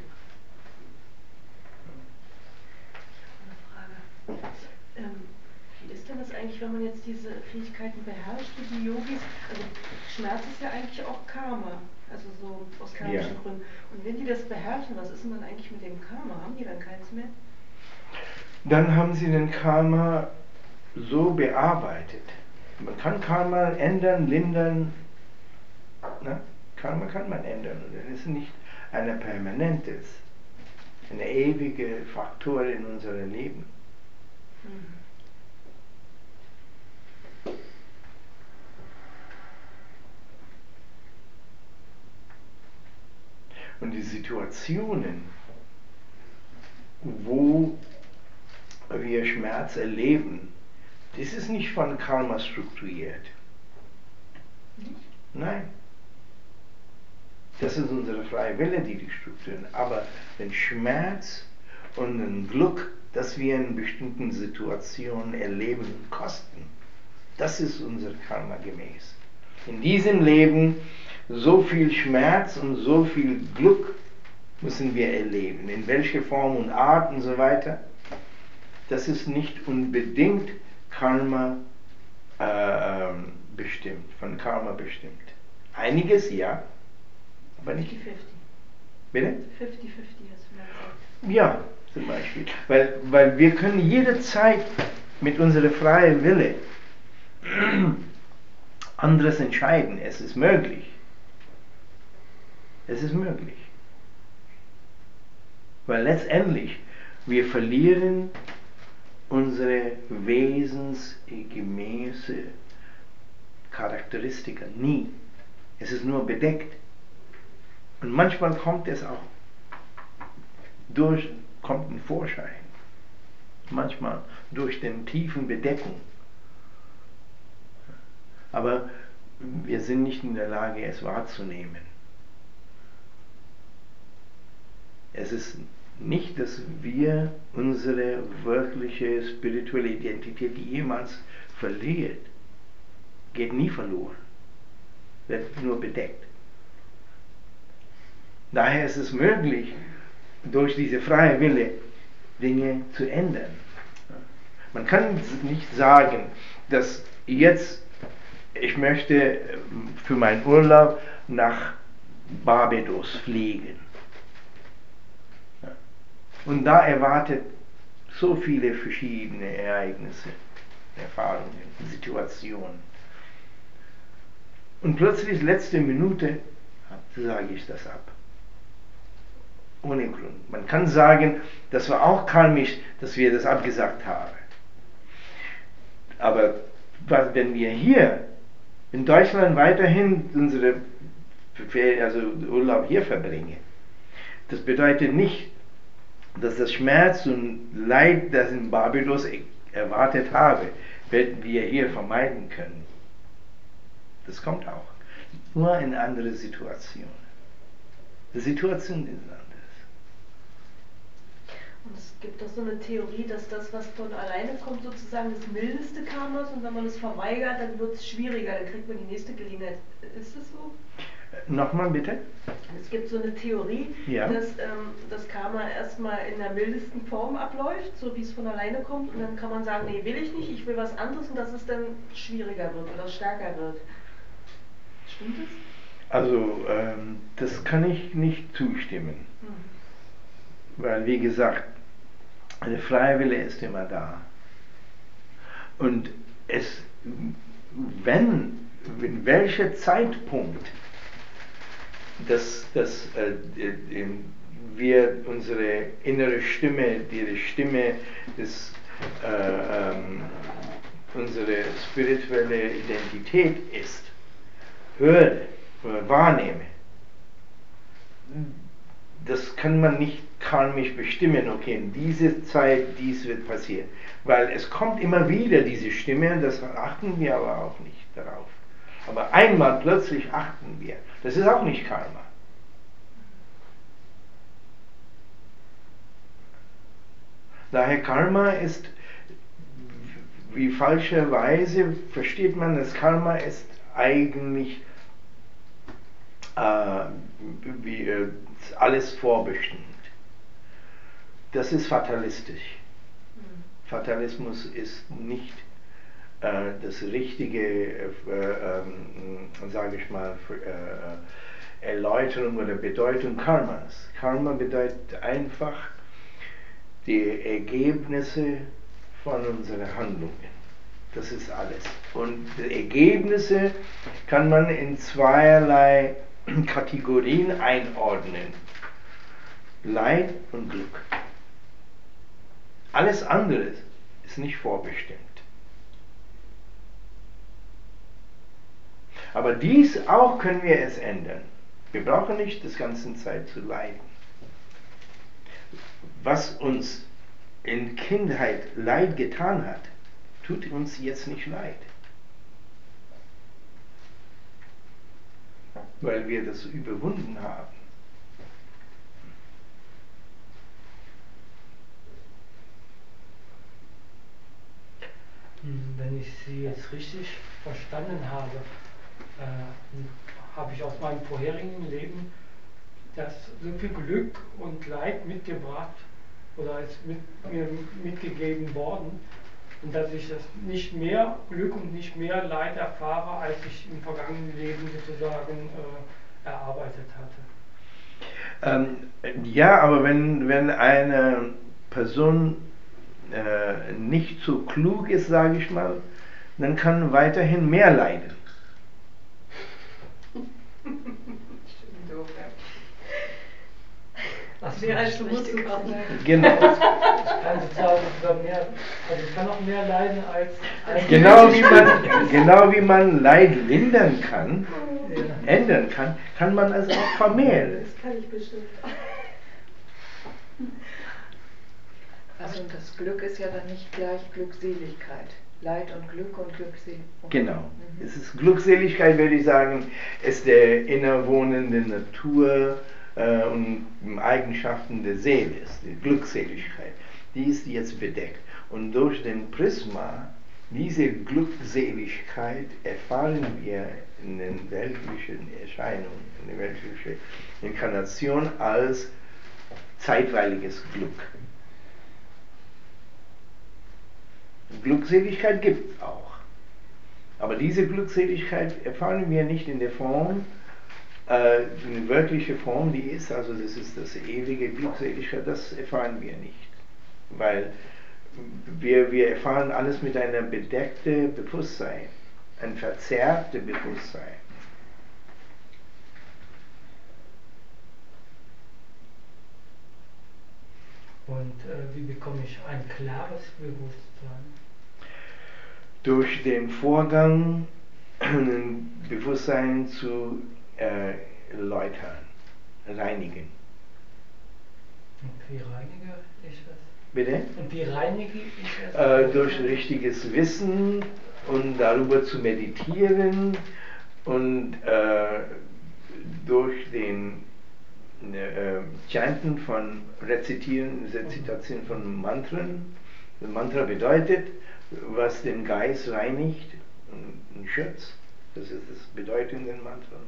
Eine Frage. Wie ist denn das eigentlich, wenn man jetzt diese Fähigkeiten beherrscht, wie die Yogis? Also Schmerz ist ja eigentlich auch Karma, also so aus karmischen Gründen. Und wenn die das beherrschen, was ist denn dann eigentlich mit dem Karma? Haben die dann keins mehr? Dann haben sie den Karma so bearbeitet. Man kann Karma ändern, lindern. Ne? Karma kann man ändern. Das ist nicht ein permanentes, ein ewiger Faktor in unserem Leben. Und die Situationen, wo wir Schmerz erleben, das ist nicht von Karma strukturiert. Nein. Das ist unsere freie Wille, die strukturieren. Aber den Schmerz und den Glück, das wir in bestimmten Situationen erleben und kosten, das ist unser Karma gemäß. In diesem Leben so viel Schmerz und so viel Glück müssen wir erleben. In welcher Form und Art und so weiter. Das ist nicht unbedingt Karma bestimmt, von Karma bestimmt. Einiges ja, aber nicht. 50-50. Bitte? 50-50 hast du mir gesagt. Ja, zum Beispiel. Weil wir können jederzeit mit unserer freien Wille anderes entscheiden. Es ist möglich. Es ist möglich. Weil letztendlich wir verlieren unsere wesensgemäße Charakteristika nie. Es ist nur bedeckt. Und manchmal kommt es auch kommt ein Vorschein. Manchmal durch den tiefen Bedeckung. Aber wir sind nicht in der Lage, es wahrzunehmen. Es ist nicht, dass wir unsere wirkliche spirituelle Identität jemals verliert. Geht nie verloren. Wird nur bedeckt. Daher ist es möglich, durch diese freie Wille Dinge zu ändern. Man kann nicht sagen, dass jetzt ich möchte für meinen Urlaub nach Barbados fliegen. Und da erwartet so viele verschiedene Ereignisse, Erfahrungen, Situationen. Und plötzlich, letzte Minute, habe, sage ich das ab. Ohne Grund. Man kann sagen, das war auch karmisch, dass wir das abgesagt haben. Aber wenn wir hier in Deutschland weiterhin unsere Urlaub hier verbringen, das bedeutet nicht, dass das Schmerz und Leid, das in Barbados erwartet habe, werden wir hier vermeiden können. Das kommt auch. Nur in andere Situationen. Die Situation ist anders. Und es gibt doch so eine Theorie, dass das, was von alleine kommt, sozusagen das mildeste Karma ist und wenn man es verweigert, dann wird es schwieriger, dann kriegt man die nächste Gelegenheit. Ist das so? Nochmal bitte? Es gibt so eine Theorie, ja, dass das Karma erstmal in der mildesten Form abläuft, so wie es von alleine kommt, und dann kann man sagen, nee, will ich nicht, ich will was anderes, und dass es dann schwieriger wird oder stärker wird. Stimmt das? Also, das kann ich nicht zustimmen. Weil, wie gesagt, der freie Wille ist immer da. Und in welcher Zeitpunkt wir unsere innere Stimme, die Stimme unsere spirituelle Identität ist, höre oder wahrnehme, das kann man nicht karmisch bestimmen, okay, in dieser Zeit dies wird passieren. Weil es kommt immer wieder diese Stimme, das achten wir aber auch nicht darauf. Aber einmal plötzlich achten wir. Das ist auch nicht Karma. Daher Karma ist, wie falscherweise versteht man, dass Karma ist eigentlich alles vorbestimmt. Das ist fatalistisch. Fatalismus ist nicht das richtige, sage ich mal, Erläuterung oder Bedeutung Karmas. Karma bedeutet einfach die Ergebnisse von unseren Handlungen. Das ist alles. Und die Ergebnisse kann man in zweierlei Kategorien einordnen. Leid und Glück. Alles andere ist nicht vorbestimmt. Aber dies auch können wir es ändern. Wir brauchen nicht das ganze Zeit zu leiden. Was uns in Kindheit Leid getan hat, tut uns jetzt nicht leid. Weil wir das überwunden haben. Wenn ich Sie jetzt richtig verstanden habe, habe ich aus meinem vorherigen Leben das so viel Glück und Leid mitgebracht oder ist mir mitgegeben worden, und dass ich das nicht mehr Glück und nicht mehr Leid erfahre, als ich im vergangenen Leben sozusagen erarbeitet hatte. Ja, aber wenn eine Person nicht so klug ist, sage ich mal, dann kann weiterhin mehr leiden. Mehr als du musst sogar. Genau. Ich kann sozusagen sogar mehr, also ich kann auch mehr leiden als Genau wie man Leid lindern kann, ändern kann man es auch vermehren. Das kann ich bestimmt. Also das Glück ist ja dann nicht gleich Glückseligkeit. Leid und Glückseligkeit. Genau. Es ist Glückseligkeit, würde ich sagen, ist der innerwohnende Natur und Eigenschaften der Seele, ist die Glückseligkeit. Die ist jetzt bedeckt. Und durch den Prisma, diese Glückseligkeit erfahren wir in den weltlichen Erscheinungen, in der weltlichen Inkarnation als zeitweiliges Glück. Glückseligkeit gibt es auch. Aber diese Glückseligkeit erfahren wir nicht in der Form, eine wirkliche Form, die ist, also das ist das ewige Glückseligkeit, das erfahren wir nicht. Weil wir erfahren alles mit einem bedeckten Bewusstsein, ein verzerrtes Bewusstsein. Und wie bekomme ich ein klares Bewusstsein? Durch den Vorgang, ein Bewusstsein zu erläutern, reinigen. Und wie reinige ich es? Bitte? Und wie reinige ich es? Durch richtiges Wissen und darüber zu meditieren und durch den Chanten von Rezitation von Mantren. Das Mantra bedeutet, was den Geist reinigt und schützt. Das ist das Bedeutung des Mantras.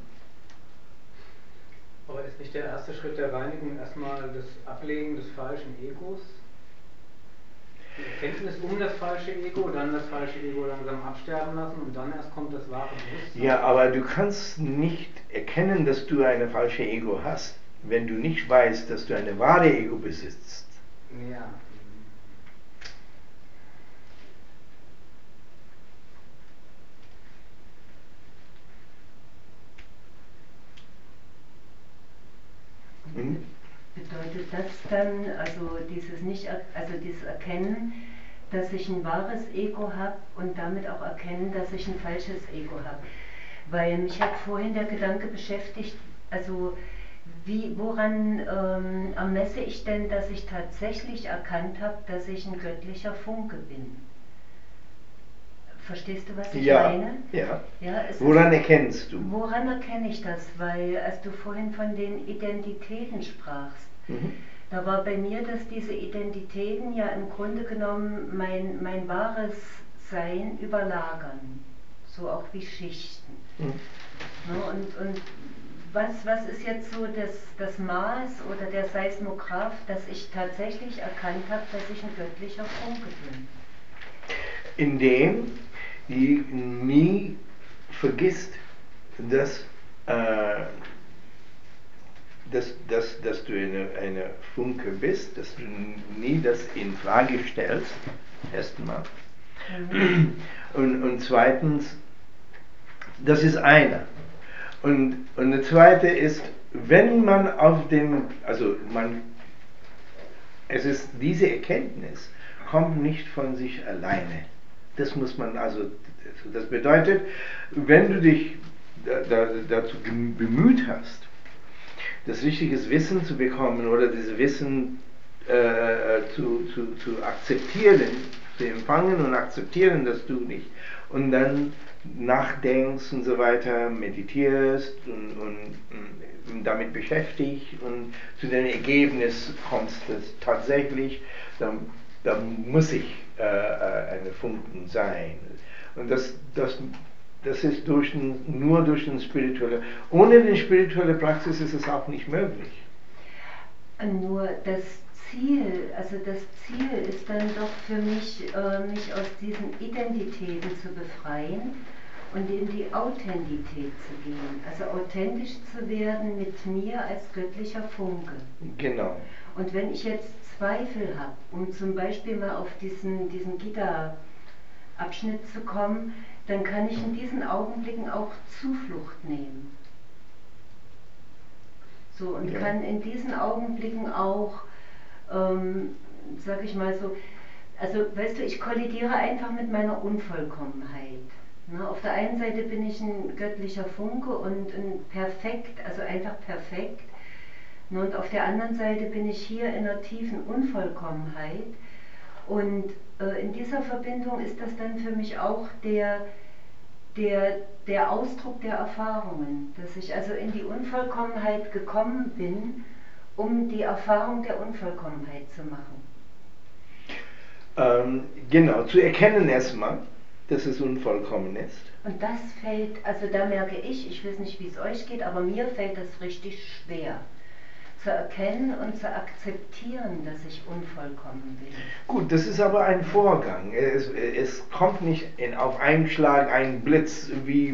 Aber ist nicht der erste Schritt der Reinigung erstmal das Ablegen des falschen Egos? Die Erkenntnis um das falsche Ego, dann das falsche Ego langsam absterben lassen und dann erst kommt das wahre Bewusstsein? Ja, aber du kannst nicht erkennen, dass du eine falsche Ego hast, wenn du nicht weißt, dass du eine wahre Ego besitzt. Ja. Bedeutet das dann, also dieses Erkennen, dass ich ein wahres Ego habe und damit auch erkennen, dass ich ein falsches Ego habe? Weil mich hat vorhin der Gedanke beschäftigt, also woran ermesse ich denn, dass ich tatsächlich erkannt habe, dass ich ein göttlicher Funke bin? Verstehst du, was ich meine? Ja. Woran erkennst du? Woran erkenne ich das? Weil als du vorhin von den Identitäten sprachst, da war bei mir, dass diese Identitäten ja im Grunde genommen mein wahres Sein überlagern. So auch wie Schichten. Und was ist jetzt so das Maß oder der Seismograph, dass ich tatsächlich erkannt habe, dass ich ein göttlicher Funke bin? Indem du nie vergisst, dass du eine Funke bist, dass du nie das in Frage stellst, erstmal. Und zweitens, das ist einer. Und der zweite ist, wenn man diese Erkenntnis kommt nicht von sich alleine. Das muss man das bedeutet, wenn du dich dazu bemüht hast, das richtige Wissen zu bekommen oder dieses Wissen zu akzeptieren, zu empfangen und akzeptieren, dass du nicht, und dann nachdenkst und so weiter, meditierst und damit beschäftigst und zu dem Ergebnis kommst, dass tatsächlich, da muss ich eine Funken sein. Und das ist nur durch den spirituelle. Ohne die spirituelle Praxis ist es auch nicht möglich. Nur das Ziel ist dann doch für mich, mich aus diesen Identitäten zu befreien und in die Authentität zu gehen. Also authentisch zu werden mit mir als göttlicher Funke. Genau. Und wenn ich jetzt Zweifel habe, um zum Beispiel mal auf diesen Gita-Abschnitt zu kommen, dann kann ich in diesen Augenblicken auch Zuflucht nehmen. So, und kann in diesen Augenblicken auch, sag ich mal so, also weißt du, ich kollidiere einfach mit meiner Unvollkommenheit. Ne? Auf der einen Seite bin ich ein göttlicher Funke und perfekt, also einfach perfekt. Und auf der anderen Seite bin ich hier in einer tiefen Unvollkommenheit. Und in dieser Verbindung ist das dann für mich auch der Ausdruck der Erfahrungen, dass ich also in die Unvollkommenheit gekommen bin, um die Erfahrung der Unvollkommenheit zu machen. Genau, zu erkennen erstmal, dass es unvollkommen ist. Und das fällt, also da merke ich weiß nicht, wie es euch geht, aber mir fällt das richtig schwer. Zu erkennen und zu akzeptieren, dass ich unvollkommen bin. Gut, das ist aber ein Vorgang. Es kommt nicht auf einen Schlag ein Blitz, wie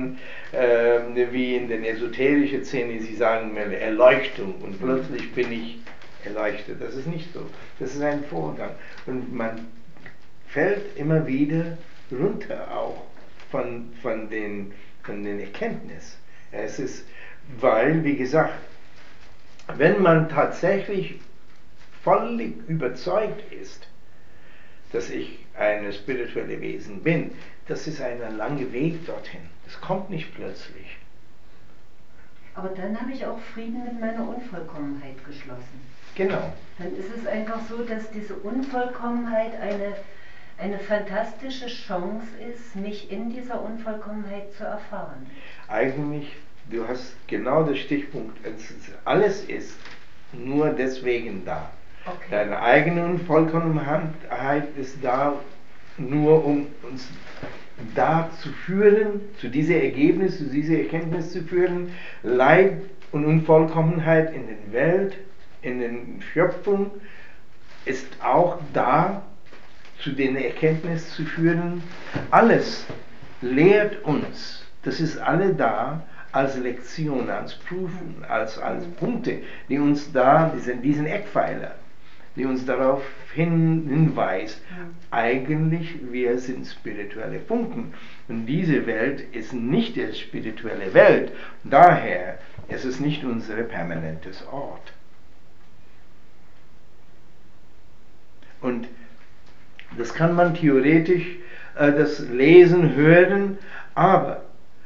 in den esoterischen Szenen, sie sagen Erleuchtung und plötzlich bin ich erleuchtet. Das ist nicht so. Das ist ein Vorgang. Und man fällt immer wieder runter auch von den Erkenntnissen. Es ist, weil, wie gesagt, wenn man tatsächlich völlig überzeugt ist, dass ich ein spirituelles Wesen bin, das ist ein langer Weg dorthin. Das kommt nicht plötzlich. Aber dann habe ich auch Frieden mit meiner Unvollkommenheit geschlossen. Genau. Dann ist es einfach so, dass diese Unvollkommenheit eine fantastische Chance ist, mich in dieser Unvollkommenheit zu erfahren. Eigentlich, du hast genau den Stichpunkt. Alles ist nur deswegen da. Okay. Deine eigene Unvollkommenheit ist da nur, um uns da zu führen, zu diesem Ergebnis, zu dieser Erkenntnis zu führen. Leid und Unvollkommenheit in der Welt, in der Schöpfung ist auch da, zu den Erkenntnis zu führen. Alles lehrt uns, das ist alle da als Lektion, als Prüfen, als Punkte, die uns da, diesen Eckpfeiler, die uns darauf hinweist, eigentlich wir sind spirituelle Punkte. Und diese Welt ist nicht die spirituelle Welt, daher ist es nicht unser permanentes Ort. Und das kann man theoretisch das lesen, hören, aber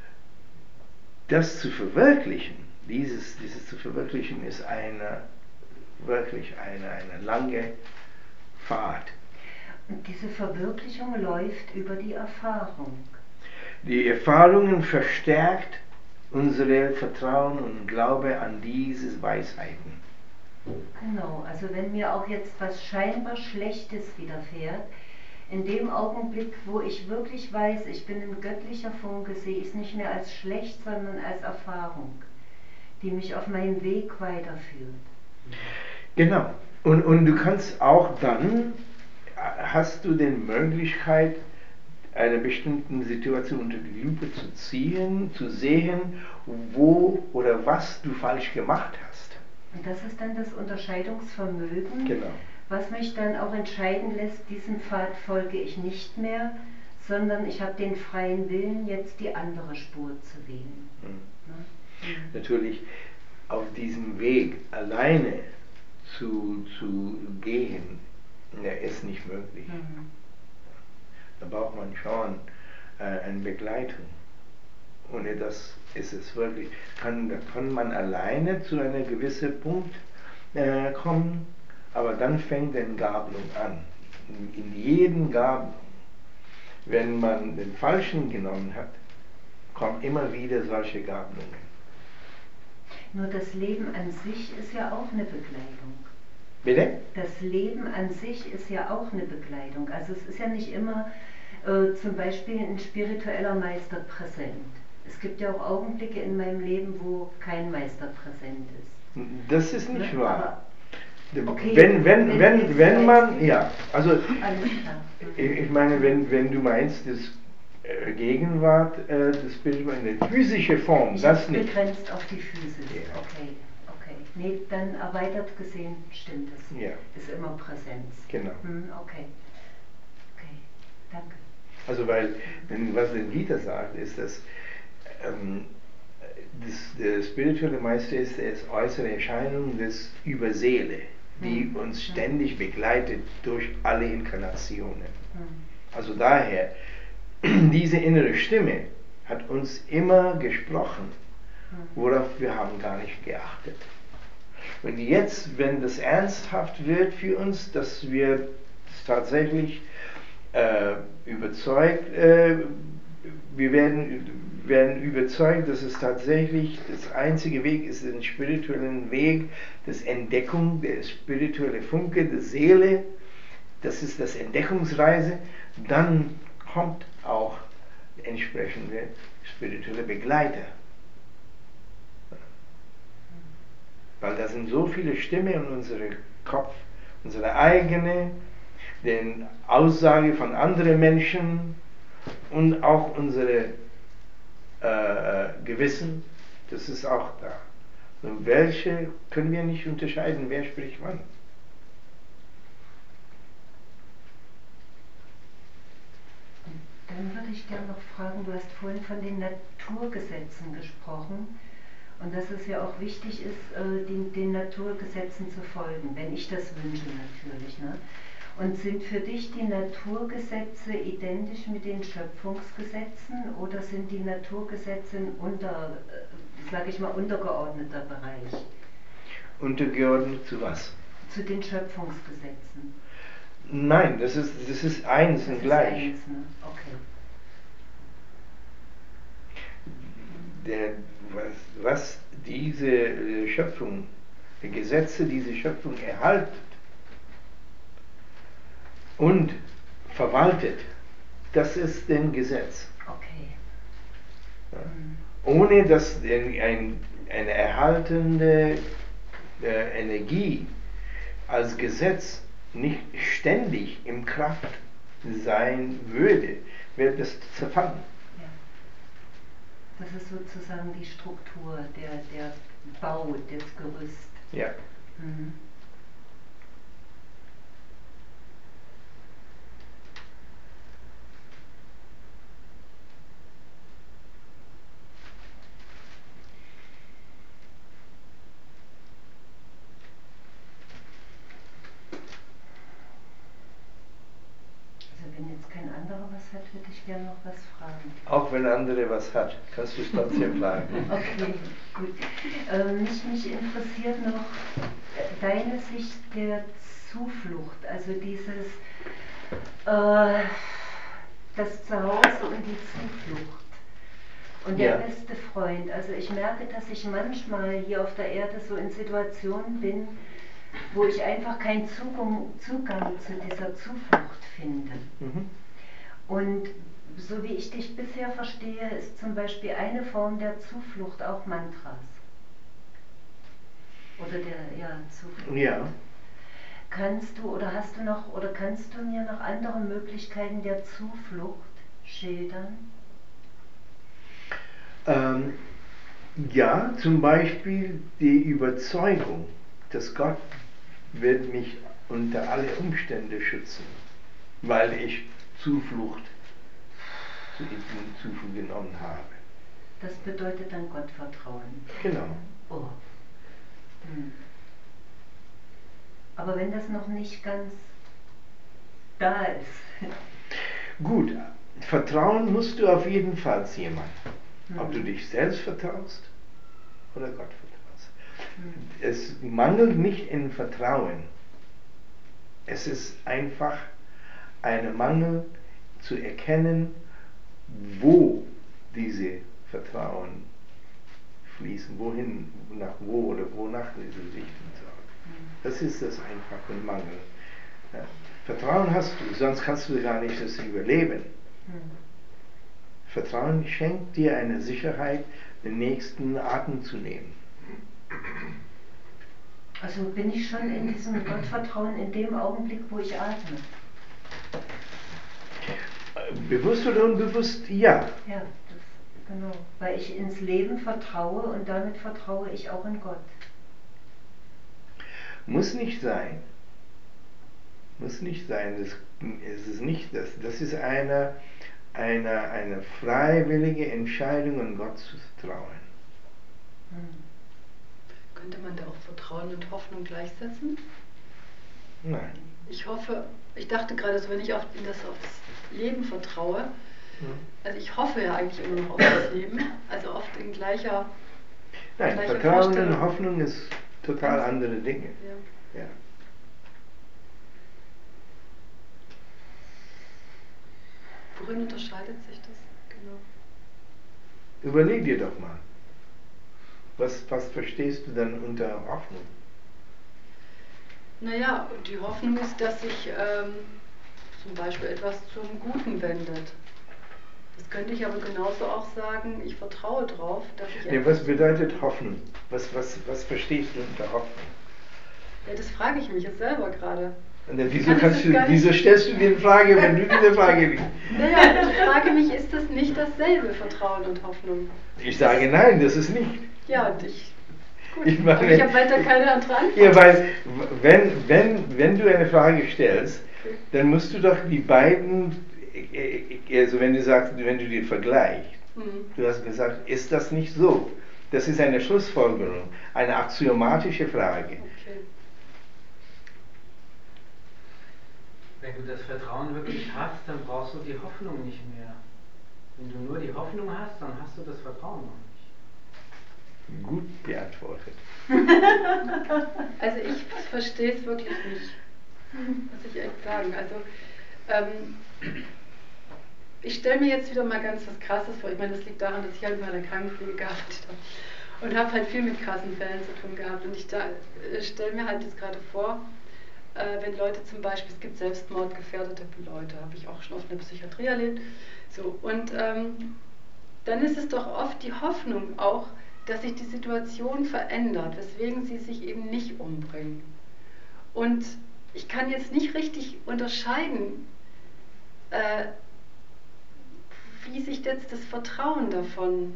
das zu verwirklichen, dieses zu verwirklichen, ist wirklich eine lange Fahrt. Und diese Verwirklichung läuft über die Erfahrung. Die Erfahrungen verstärkt unser Vertrauen und Glaube an diese Weisheiten. Genau, also wenn mir auch jetzt was scheinbar Schlechtes widerfährt, in dem Augenblick, wo ich wirklich weiß, ich bin ein göttlicher Funke, sehe ich es nicht mehr als schlecht, sondern als Erfahrung, die mich auf meinen Weg weiterführt. Genau, und du kannst auch dann, hast du die Möglichkeit, eine bestimmte Situation unter die Lupe zu ziehen, zu sehen, wo oder was du falsch gemacht hast. Und das ist dann das Unterscheidungsvermögen, genau, was mich dann auch entscheiden lässt, diesem Pfad folge ich nicht mehr, sondern ich habe den freien Willen, jetzt die andere Spur zu wählen. Natürlich auf diesem Weg alleine zu gehen, ist nicht möglich. Da braucht man schon eine Begleitung. Ohne das ist es wirklich, da kann man alleine zu einem gewissen Punkt kommen, aber dann fängt eine Gabelung an. In jedem Gabelung, wenn man den Falschen genommen hat, kommen immer wieder solche Gabelungen. Nur das Leben an sich ist ja auch eine Begleitung. Bitte? Das Leben an sich ist ja auch eine Begleitung. Also es ist ja nicht immer zum Beispiel ein spiritueller Meister präsent. Es gibt ja auch Augenblicke in meinem Leben, wo kein Meister präsent ist. Das ist nicht wahr. Okay, wenn man, ja, also alles klar. Ich meine, wenn du meinst, das Gegenwart, das Bild in der physischen Form, das nicht. Begrenzt auf die Physis, ja. Okay. Nee, dann erweitert gesehen stimmt es. Ja. Ist immer Präsenz. Genau. Okay, danke. Also weil, was der Gita sagt, ist, dass der spirituelle Meister ist als äußere Erscheinung des Überseele, die uns ständig begleitet durch alle Inkarnationen. Also daher, diese innere Stimme hat uns immer gesprochen, worauf wir haben gar nicht geachtet. Und jetzt, wenn das ernsthaft wird für uns, dass wir tatsächlich überzeugt, wir werden überzeugt, dass es tatsächlich das einzige Weg ist, den spirituellen Weg, das Entdeckung, der spirituelle Funke, der Seele, das ist das Entdeckungsreise, dann kommt auch der entsprechende spirituelle Begleiter. Weil da sind so viele Stimmen in unserem Kopf, unsere eigene, den Aussage von anderen Menschen und auch unsere Gewissen, das ist auch da. Und welche können wir nicht unterscheiden, wer spricht wann. Dann würde ich gerne noch fragen, du hast vorhin von den Naturgesetzen gesprochen Und dass es ja auch wichtig ist, den Naturgesetzen zu folgen, wenn ich das wünsche natürlich. Ne? Und sind für dich die Naturgesetze identisch mit den Schöpfungsgesetzen oder sind die Naturgesetze ein untergeordneter Bereich? Untergeordnet zu was? Zu den Schöpfungsgesetzen. Nein, das ist eins und gleich. Eins, ne? Okay. Was diese Schöpfung, die Gesetze diese Schöpfung erhalten und verwaltet, das ist ein Gesetz. Okay. Ja. Ohne dass eine erhaltende Energie als Gesetz nicht ständig im Kraft sein würde, wird es zerfallen. Ja. Das ist sozusagen die Struktur, der Bau, das Gerüst. Ja. Mhm. Wenn jetzt kein anderer was hat, würde ich gerne noch was fragen. Auch wenn andere was hat, kannst du es trotzdem fragen. Okay, gut. Mich interessiert noch deine Sicht der Zuflucht, also dieses das Zuhause und die Zuflucht. Und der beste Freund. Also ich merke, dass ich manchmal hier auf der Erde so in Situationen bin, wo ich einfach keinen Zugang zu dieser Zuflucht finde. Mhm. Und so wie ich dich bisher verstehe, ist zum Beispiel eine Form der Zuflucht auch Mantras. Oder der Zuflucht. Ja. Kannst du kannst du mir noch andere Möglichkeiten der Zuflucht schildern? Ja, zum Beispiel die Überzeugung, dass Gott wird mich unter alle Umstände schützen, weil ich Zuflucht zu ihm genommen habe. Das bedeutet dann Gottvertrauen. Genau. Oh. Aber wenn das noch nicht ganz da ist. Gut, vertrauen musst du auf jeden Fall jemandem. Ob du dich selbst vertraust oder Gott vertraust. Es mangelt nicht in Vertrauen. Es ist einfach ein Mangel zu erkennen, wo diese Vertrauen fließen, nach wo oder wonach diese Sichten sorgen. Das ist das einfache Mangel. Ja. Vertrauen hast du, sonst kannst du gar nicht das überleben. Vertrauen schenkt dir eine Sicherheit, den nächsten Atem zu nehmen. Also bin ich schon in diesem Gottvertrauen in dem Augenblick, wo ich atme? Bewusst oder unbewusst? Ja. Ja, genau. Weil ich ins Leben vertraue und damit vertraue ich auch in Gott. Muss nicht sein. Muss nicht sein. Es ist nicht das. Das ist eine freiwillige Entscheidung, an Gott zu vertrauen. Könnte man da auch Vertrauen und Hoffnung gleichsetzen? Nein. Ich dachte gerade so, wenn ich auf das Leben vertraue, also ich hoffe ja eigentlich immer noch auf das Leben, also oft in gleicher Nein, Vertrauen und Hoffnung ist total andere Dinge. Ja. Worin unterscheidet sich das genau? Überleg dir doch mal. Was verstehst du dann unter Hoffnung? Naja, die Hoffnung ist, dass sich zum Beispiel etwas zum Guten wendet. Das könnte ich aber genauso auch sagen, ich vertraue drauf, dass ich was bedeutet Hoffnung? Was verstehst du unter Hoffnung? Ja, das frage ich mich jetzt selber gerade. Wieso stellst du dir die Frage, wenn du diese Frage liest? Naja, ich frage mich, ist das nicht dasselbe, Vertrauen und Hoffnung? Ich sage nein, das ist nicht. Ja, und ich meine, aber ich habe weiter keine andere Antwort. Ja, weil wenn du eine Frage stellst, dann musst du doch die beiden, also wenn du dir vergleichst, du hast gesagt, ist das nicht so, Das ist eine Schlussfolgerung, eine axiomatische Frage. Okay. Wenn du das Vertrauen wirklich hast, dann brauchst du die Hoffnung nicht mehr. Wenn du nur die Hoffnung hast, dann hast du das Vertrauen noch nicht. Gut beantwortet. Also ich verstehe es wirklich nicht, muss ich echt sagen. Also ich stelle mir jetzt wieder mal ganz was Krasses vor. Ich meine, das liegt daran, dass ich halt mal in der Krankenpflege gearbeitet habe und habe halt viel mit krassen Fällen zu tun gehabt. Und ich stelle mir halt jetzt gerade vor, wenn Leute zum Beispiel, es gibt selbstmordgefährdete Leute, habe ich auch schon oft in der Psychiatrie erlebt. So, und dann ist es doch oft die Hoffnung auch, dass sich die Situation verändert, weswegen sie sich eben nicht umbringen. Und ich kann jetzt nicht richtig unterscheiden, wie sich jetzt das Vertrauen davon...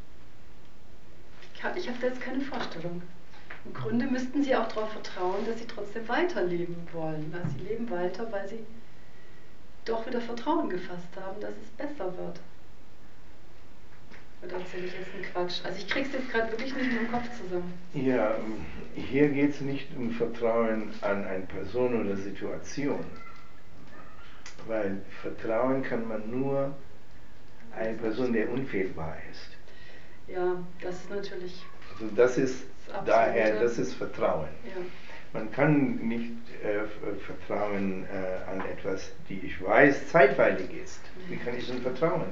Ich habe da jetzt keine Vorstellung. Im Grunde müssten sie auch darauf vertrauen, dass sie trotzdem weiterleben wollen. Also sie leben weiter, weil sie doch wieder Vertrauen gefasst haben, dass es besser wird. Oder erzähle ich jetzt einen Quatsch? Also ich krieg's jetzt gerade wirklich nicht in meinem Kopf zusammen. Ja, hier geht es nicht um Vertrauen an eine Person oder Situation. Weil Vertrauen kann man nur eine Person, der unfehlbar ist. Ja, das ist natürlich... Also das ist daher, das ist Vertrauen. Ja. Man kann nicht vertrauen an etwas, die ich weiß, zeitweilig ist. Wie kann ich denn vertrauen?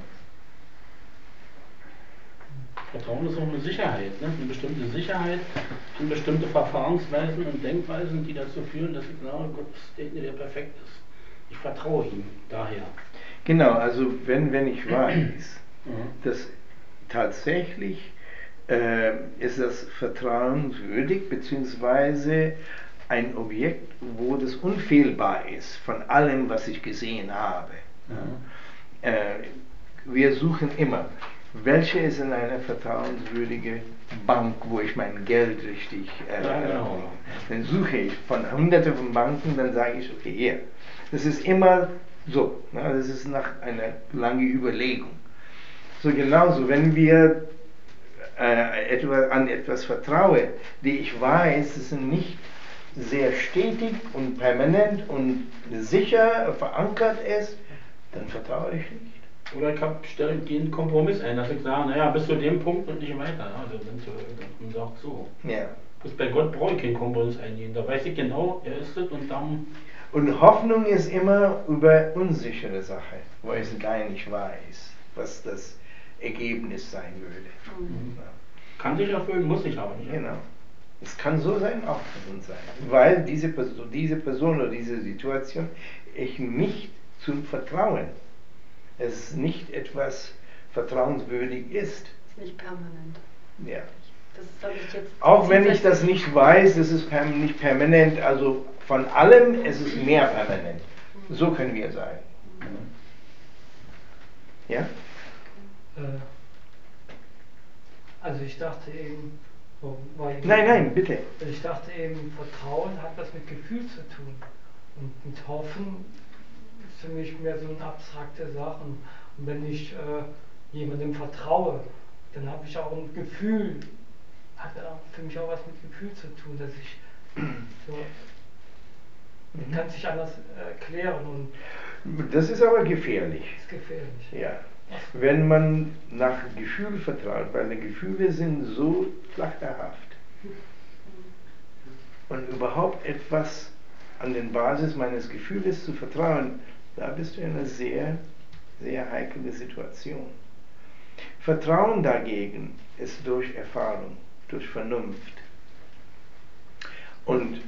Vertrauen ist auch eine Sicherheit, ne? Eine bestimmte Sicherheit in bestimmte Verfahrensweisen und Denkweisen, die dazu führen, dass ich glaube, Gott ist derjenige, der perfekt ist. Ich vertraue ihm daher. Genau, also wenn ich weiß, dass tatsächlich ist das vertrauenswürdig, beziehungsweise ein Objekt, wo das unfehlbar ist von allem, was ich gesehen habe. Wir suchen immer, welche ist in einer vertrauenswürdigen Bank, wo ich mein Geld richtig genau. Dann suche ich von hunderten von Banken, dann sage ich, okay, hier. Das ist immer so, ne? Das ist nach einer langen Überlegung. So genauso, wenn wir an etwas vertraue, die ich weiß, es ist nicht sehr stetig und permanent und sicher verankert ist, dann vertraue ich nicht. Oder ich stelle einen Kompromiss ein, dass ich sage, naja, bis zu dem Punkt und nicht weiter. Also dann sagt so. Ja. Bis bei Gott brauche ich keinen Kompromiss eingehen. Da weiß ich genau, er ist es und dann... Und Hoffnung ist immer über unsichere Sache, wo ich gar nicht weiß, was das Ergebnis sein würde. Ja. Kann sich erfüllen, muss ich aber nicht. Genau. Es kann so sein, auch gesund sein. Weil diese Person oder diese Situation ich nicht zum Vertrauen, es nicht etwas vertrauenswürdig ist. Es ist nicht permanent. Ja. Das ich jetzt auch wenn ich das nicht weiß, es ist nicht permanent, also von allem es ist mehr permanent. So können wir sagen. Ja? Also ich dachte eben, nein, bitte. Ich dachte eben, Vertrauen hat was mit Gefühl zu tun. Und mit Hoffen ist für mich mehr so eine abstrakte Sache. Und wenn ich jemandem vertraue, dann habe ich auch ein Gefühl, hat für mich auch was mit Gefühl zu tun, dass ich so, kann es sich anders erklären. Und das ist aber gefährlich. Das ist gefährlich. Ja. Wenn man nach Gefühl vertraut, weil die Gefühle sind so flachterhaft und überhaupt etwas an den Basis meines Gefühles zu vertrauen, da bist du in einer sehr, sehr heiklen Situation. Vertrauen dagegen ist durch Erfahrung, durch Vernunft. Und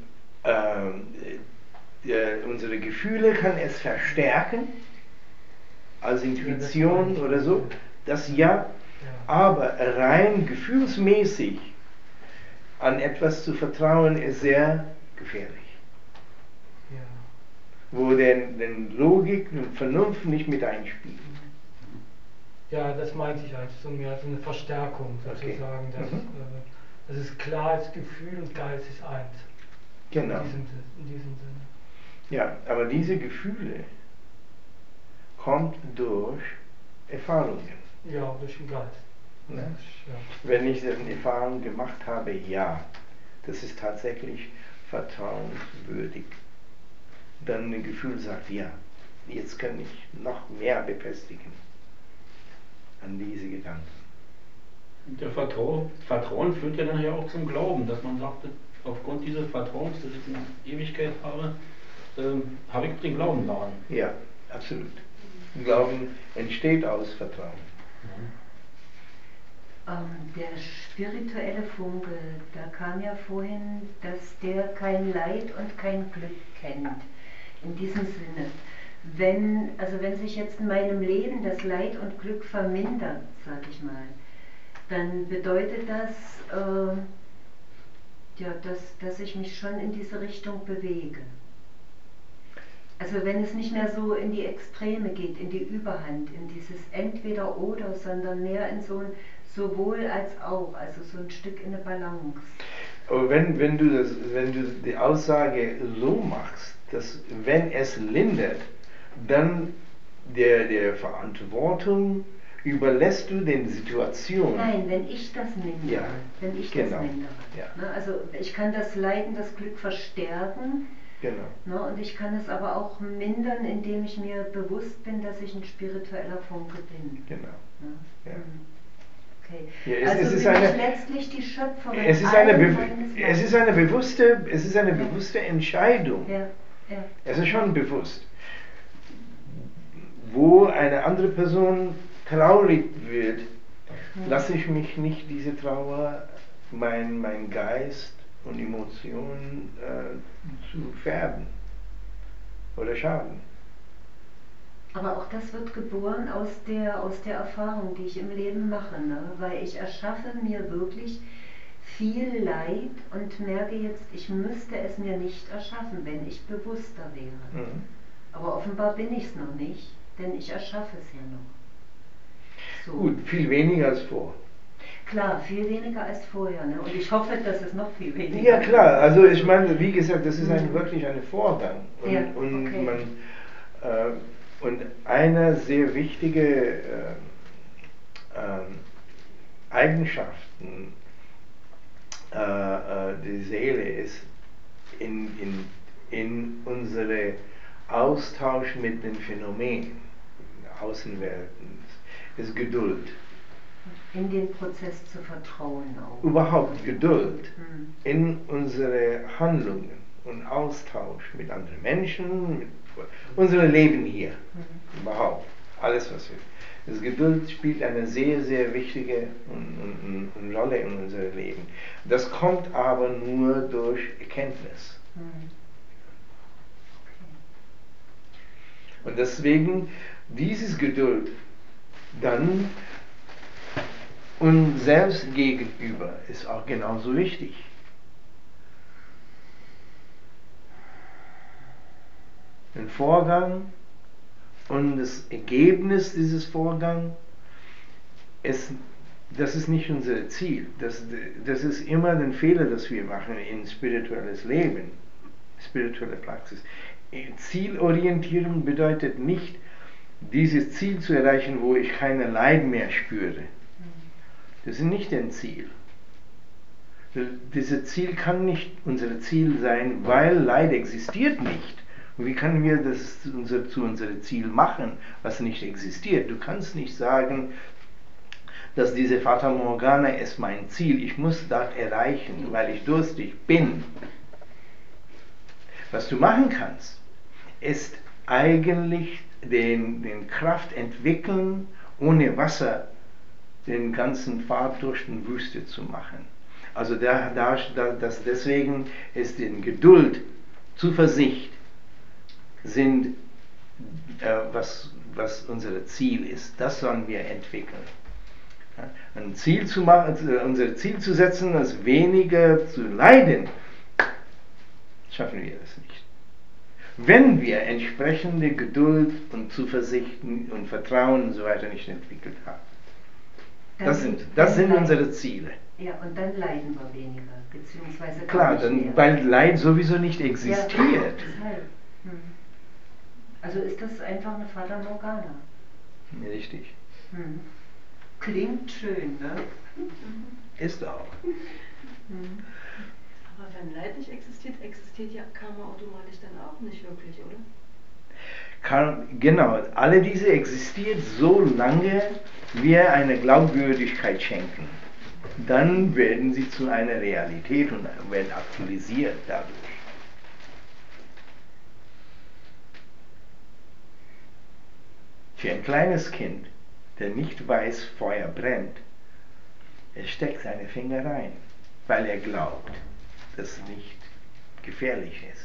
unsere Gefühle kann es verstärken, als Intuition oder so, das ja, aber rein gefühlsmäßig an etwas zu vertrauen ist sehr gefährlich. Ja. Wo denn Logik und Vernunft nicht mit einspielen. Ja, das meinte ich halt, so mehr so eine Verstärkung sozusagen, okay. Dass es klar ist, Gefühl und Geist ist eins. Genau. In diesem Sinne. Ja, aber diese Gefühle kommt durch Erfahrungen. Ja, durch den Geist. Ne? Ja. Wenn ich eine Erfahrung gemacht habe, ja, das ist tatsächlich vertrauenswürdig. Dann ein Gefühl sagt, ja, jetzt kann ich noch mehr befestigen an diese Gedanken. Der Vertrauen führt ja nachher auch zum Glauben, dass man sagt, aufgrund dieses Vertrauens, das ich in Ewigkeit habe ich den Glauben daran. Ja, absolut. Glauben entsteht aus Vertrauen. Der spirituelle Funke, da kam ja vorhin, dass der kein Leid und kein Glück kennt. In diesem Sinne, wenn sich jetzt in meinem Leben das Leid und Glück vermindert, sag ich mal, dann bedeutet das, dass ich mich schon in diese Richtung bewege. Also wenn es nicht mehr so in die Extreme geht, in die Überhand, in dieses Entweder-Oder, sondern mehr in so ein sowohl als auch, also so ein Stück in eine Balance. Aber wenn du die Aussage so machst, dass wenn es lindert, dann der Verantwortung überlässt du den Situationen. Nein, wenn ich das mindere. Ja, wenn ich genau. das mindere. Ja. Ne, also ich kann das Leiden, das Glück verstärken. Genau. Ne, und ich kann es aber auch mindern, indem ich mir bewusst bin, dass ich ein spiritueller Funke bin. Genau. Ne? Ja. Okay. Ja, also es ist bin eine, ich letztlich die Schöpferin. Es ist eine bewusste Entscheidung. Ja, ja. Es ist schon bewusst. Wo eine andere Person traurig wird, lasse ich mich nicht diese Trauer, mein Geist und Emotionen zu färben oder schaden. Aber auch das wird geboren aus der Erfahrung, die ich im Leben mache, ne? Weil ich erschaffe mir wirklich viel Leid und merke jetzt, ich müsste es mir nicht erschaffen, wenn ich bewusster wäre. Mhm. Aber offenbar bin ich es noch nicht, denn ich erschaffe es ja noch. So. Gut, viel weniger als vor. Klar, viel weniger als vorher. Ne? Und ich hoffe, dass es noch viel weniger Ja klar, also ich meine, wie gesagt, das ist wirklich ein Vorgang. Und, ja, und, okay. und eine sehr wichtige Eigenschaften der Seele ist in unsere Austausch mit den Phänomenen, Außenwelten, ist Geduld. In den Prozess zu vertrauen auch. Überhaupt Geduld in unsere Handlungen und Austausch mit anderen Menschen, mit unser Leben hier, überhaupt, alles was wir. Das Geduld spielt eine sehr, sehr wichtige Rolle in unserem Leben. Das kommt aber nur durch Erkenntnis. Und deswegen dieses Geduld dann uns selbst gegenüber ist auch genauso wichtig. Den Vorgang und das Ergebnis dieses Vorgangs, das ist nicht unser Ziel. Das ist immer ein Fehler, das wir machen in spirituelles Leben, spirituelle Praxis. Zielorientierung bedeutet nicht, dieses Ziel zu erreichen, wo ich keine Leid mehr spüre. Das ist nicht ein Ziel. Dieses Ziel kann nicht unser Ziel sein, weil Leid existiert nicht. Und wie können wir das zu unserem Ziel machen, was nicht existiert? Du kannst nicht sagen, dass diese Fata Morgana ist mein Ziel. Ich muss das erreichen, weil ich durstig bin. Was du machen kannst, ist eigentlich den Kraft entwickeln, ohne Wasser den ganzen Pfad durch die Wüste zu machen. Also deswegen ist in Geduld, Zuversicht sind, was unser Ziel ist. Das sollen wir entwickeln. Ein Ziel zu machen, unser Ziel zu setzen, als weniger zu leiden, schaffen wir das nicht. Wenn wir entsprechende Geduld und Zuversicht und Vertrauen und so weiter nicht entwickelt haben. Das sind unsere Ziele. Ja, und dann leiden wir weniger, beziehungsweise klar, weil Leid sowieso nicht existiert. Ja, deshalb. Also ist das einfach eine Fata Morgana. Richtig. Klingt schön, ne? Ist auch. Aber wenn Leid nicht existiert, existiert ja Karma automatisch dann auch nicht wirklich, oder? Genau, alle diese existiert so lange wir eine Glaubwürdigkeit schenken. Dann werden sie zu einer Realität und werden aktualisiert dadurch. Für ein kleines Kind, der nicht weiß, Feuer brennt, er steckt seine Finger rein, weil er glaubt, dass es nicht gefährlich ist.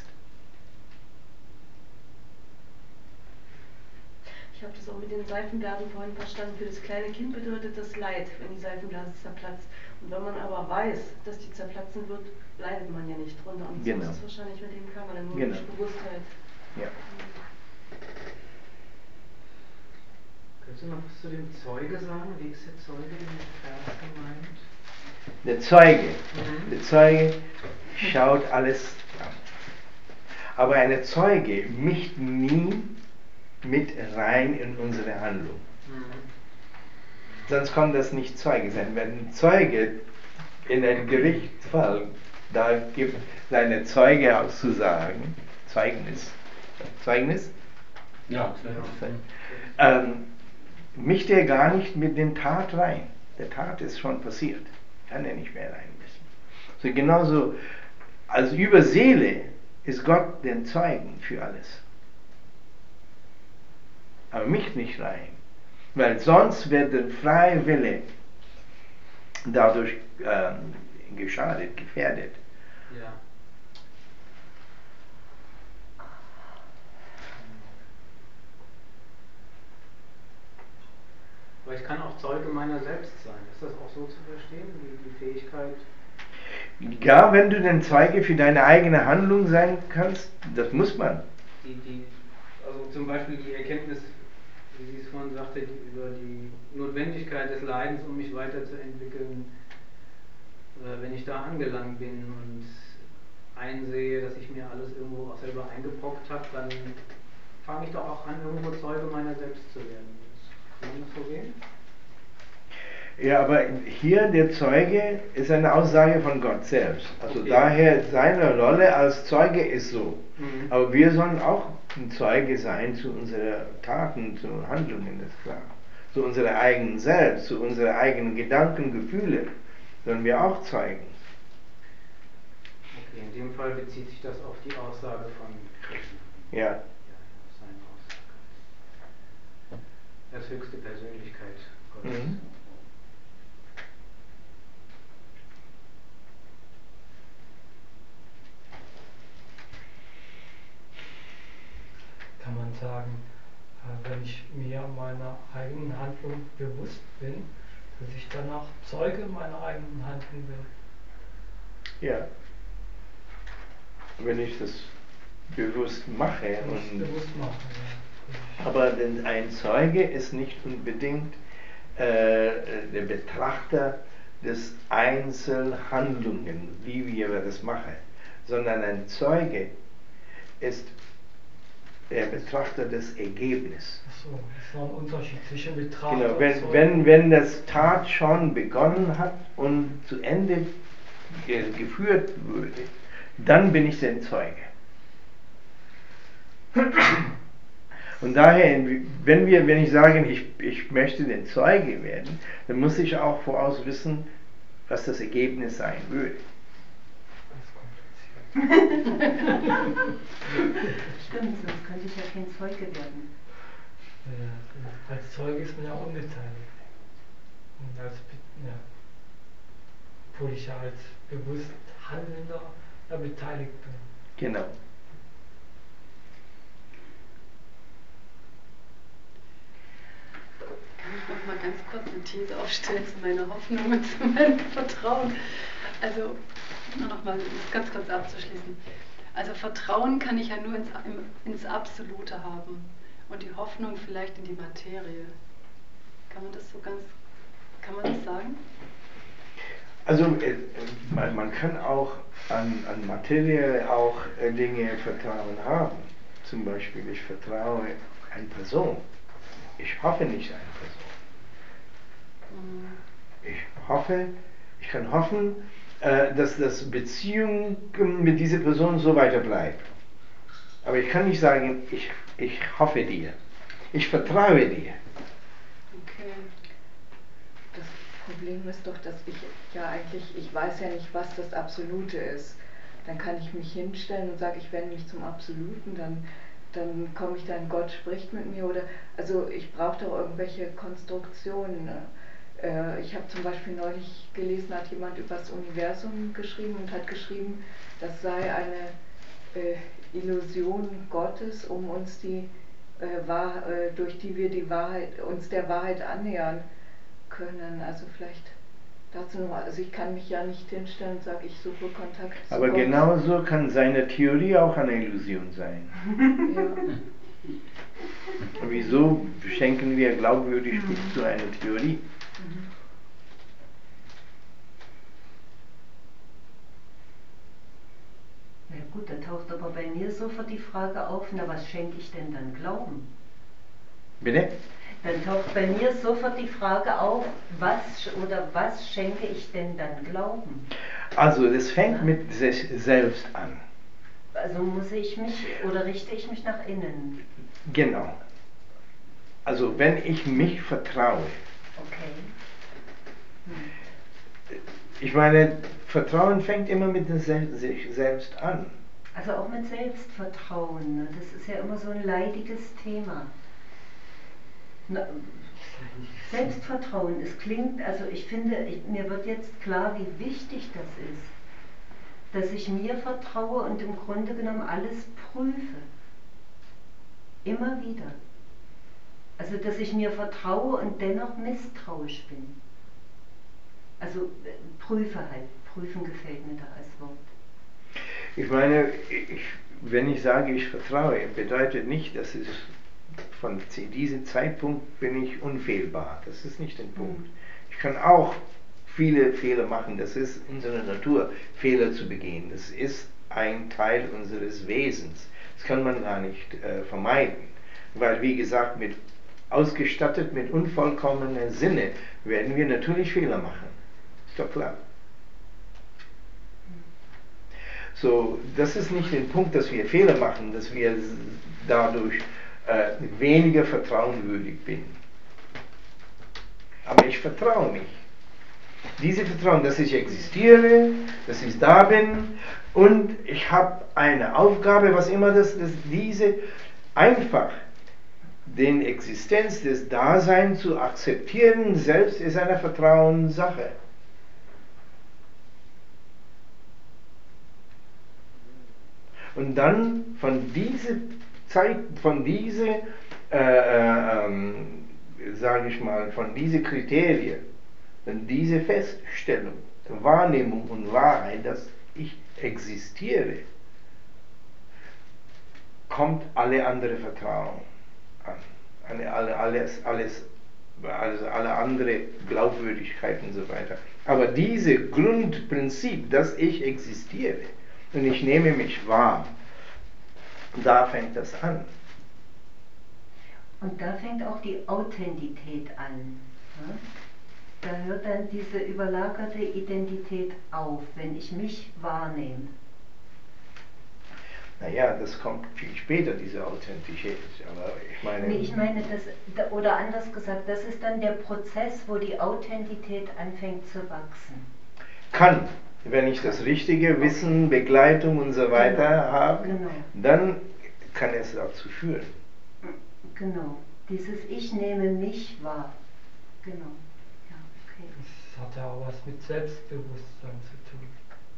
Ich habe das auch mit den Seifenblasen vorhin verstanden. Für das kleine Kind bedeutet das Leid, wenn die Seifenblase zerplatzt. Und wenn man aber weiß, dass die zerplatzen wird, leidet man ja nicht drunter. Und so ist es wahrscheinlich mit dem Karma, dann nur durch Bewusstheit. Ja. Könntest du noch was zu dem Zeuge sagen? Wie ist der Zeuge in dem Vers gemeint? Der Zeuge schaut alles an. Aber eine Zeuge mischt nie mit rein in unsere Handlung. Sonst kann das nicht Zeuge sein. Wenn ein Zeuge in einem Gerichtsfall, da gibt seine Zeuge auszusagen, Zeugnis? Ja, mischt er gar nicht mit dem Tat rein. Der Tat ist schon passiert. Kann er nicht mehr reinmischen. So genauso als über Seele ist Gott der Zeugen für alles. Aber mich nicht rein. Weil sonst wird der freie Wille dadurch geschadet, gefährdet. Ja. Aber ich kann auch Zeuge meiner selbst sein. Ist das auch so zu verstehen, die Fähigkeit? Ja, wenn du den Zeuge für deine eigene Handlung sein kannst, das muss man. Also zum Beispiel die Erkenntnis, wie sie es vorhin sagte, über die Notwendigkeit des Leidens, um mich weiterzuentwickeln, wenn ich da angelangt bin und einsehe, dass ich mir alles irgendwo auch selber eingebrockt habe, dann fange ich doch auch an, irgendwo Zeuge meiner selbst zu werden. Kann man das so sehen? Ja, aber hier der Zeuge ist eine Aussage von Gott selbst. Also okay. Daher seine Rolle als Zeuge ist so. Aber wir sollen auch ein Zeuge sein zu unseren Taten, zu Handlungen, das ist klar. Zu unserer eigenen Selbst, zu unseren eigenen Gedanken, Gefühle sollen wir auch zeigen. Okay, in dem Fall bezieht sich das auf die Aussage von Krishna. Ja. Auf seine Aussage. Als höchste Persönlichkeit Gottes. Kann man sagen, wenn ich mir meiner eigenen Handlung bewusst bin, dass ich dann auch Zeuge meiner eigenen Handlung bin. Ja. Wenn ich das bewusst mache. Ja. Aber ein Zeuge ist nicht unbedingt der Betrachter des Einzelhandlungen, wie wir das machen, sondern ein Zeuge ist der Betrachter des Ergebnisses. Achso, das ist noch ein Unterschied zwischen Betrachter und Zeuge. Wenn das Tat schon begonnen hat und zu Ende geführt wurde, dann bin ich der Zeuge. Und daher, wenn ich sage, ich möchte den Zeuge werden, dann muss ich auch voraus wissen, was das Ergebnis sein würde. Stimmt, sonst könnte ich ja kein Zeuge werden. Als Zeuge ist man ja unbeteiligt. Und obwohl ich ja als bewusst Handelnder beteiligt bin. Genau. Kann ich noch mal ganz kurz eine These aufstellen zu meiner Hoffnung und zu meinem Vertrauen? Also, nur noch mal ganz kurz abzuschließen. Also Vertrauen kann ich ja nur ins Absolute haben und die Hoffnung vielleicht in die Materie. Kann man das sagen? Also man kann auch an Materie auch Dinge Vertrauen haben. Zum Beispiel, ich vertraue einer Person. Ich hoffe nicht einer Person. kann hoffen, dass das Beziehung mit dieser Person so weiter bleibt. Aber ich kann nicht sagen, ich hoffe dir. Ich vertraue dir. Okay. Das Problem ist doch, dass ich weiß ja nicht, was das Absolute ist. Dann kann ich mich hinstellen und sage, ich wende mich zum Absoluten, dann komme ich dann, Gott spricht mit mir oder, also ich brauche doch irgendwelche Konstruktionen. Ne? Ich habe zum Beispiel neulich gelesen, hat jemand über das Universum geschrieben und hat geschrieben, das sei eine Illusion Gottes, um uns durch die wir uns der Wahrheit annähern können. Also vielleicht dazu noch, also ich kann mich ja nicht hinstellen und sage, ich suche Kontakt zu Aber Gott. genauso kann seine Theorie auch eine Illusion sein. Ja. Wieso schenken wir Glaubwürdigkeit zu einer Theorie? Na gut, da taucht aber bei mir sofort die Frage auf, na was schenke ich denn dann Glauben? Bitte? Dann taucht bei mir sofort die Frage auf, was schenke ich denn dann Glauben? Also das fängt mit sich selbst an. Also richte ich mich nach innen? Genau. Also wenn ich mich vertraue. Okay. Ich meine, Vertrauen fängt immer mit sich selbst an. Also auch mit Selbstvertrauen. Ne? Das ist ja immer so ein leidiges Thema. Selbstvertrauen, es klingt, also ich finde, mir wird jetzt klar, wie wichtig das ist, dass ich mir vertraue und im Grunde genommen alles prüfe. Immer wieder. Also, dass ich mir vertraue und dennoch misstrauisch bin. Also, prüfe halt. Prüfen gefällt mir da als Wort. Ich meine, wenn ich sage, ich vertraue, bedeutet nicht, dass es von diesem Zeitpunkt bin ich unfehlbar. Das ist nicht der Punkt. Ich kann auch viele Fehler machen. Das ist unsere Natur, Fehler zu begehen. Das ist ein Teil unseres Wesens. Das kann man gar nicht vermeiden. Weil, wie gesagt, ausgestattet mit unvollkommenen Sinne werden wir natürlich Fehler machen. Ist doch klar. So, das ist nicht der Punkt, dass wir Fehler machen, dass wir dadurch weniger vertrauenswürdig bin. Aber ich vertraue mich. Dieses Vertrauen, dass ich existiere, dass ich da bin und ich habe eine Aufgabe, was immer diese einfach den Existenz des Daseins zu akzeptieren, selbst ist eine Vertrauenssache. Und dann von dieser Zeit, von diesen Kriterien, diese Feststellung, Wahrnehmung und Wahrheit, dass ich existiere, kommt alle andere Vertrauen an. Alle andere Glaubwürdigkeit und so weiter. Aber dieses Grundprinzip, dass ich existiere und ich nehme mich wahr, da fängt das an. Und da fängt auch die Authentität an. Ne? Da hört dann diese überlagerte Identität auf, wenn ich mich wahrnehme. Naja, das kommt viel später, diese Authentität. Aber ich meine, oder anders gesagt, das ist dann der Prozess, wo die Authentität anfängt zu wachsen. Kann, wenn ich das richtige Wissen, Begleitung und so weiter habe, dann kann es dazu führen. Genau, dieses Ich nehme mich wahr. Genau, ja, okay. Das hat ja auch was mit Selbstbewusstsein zu tun.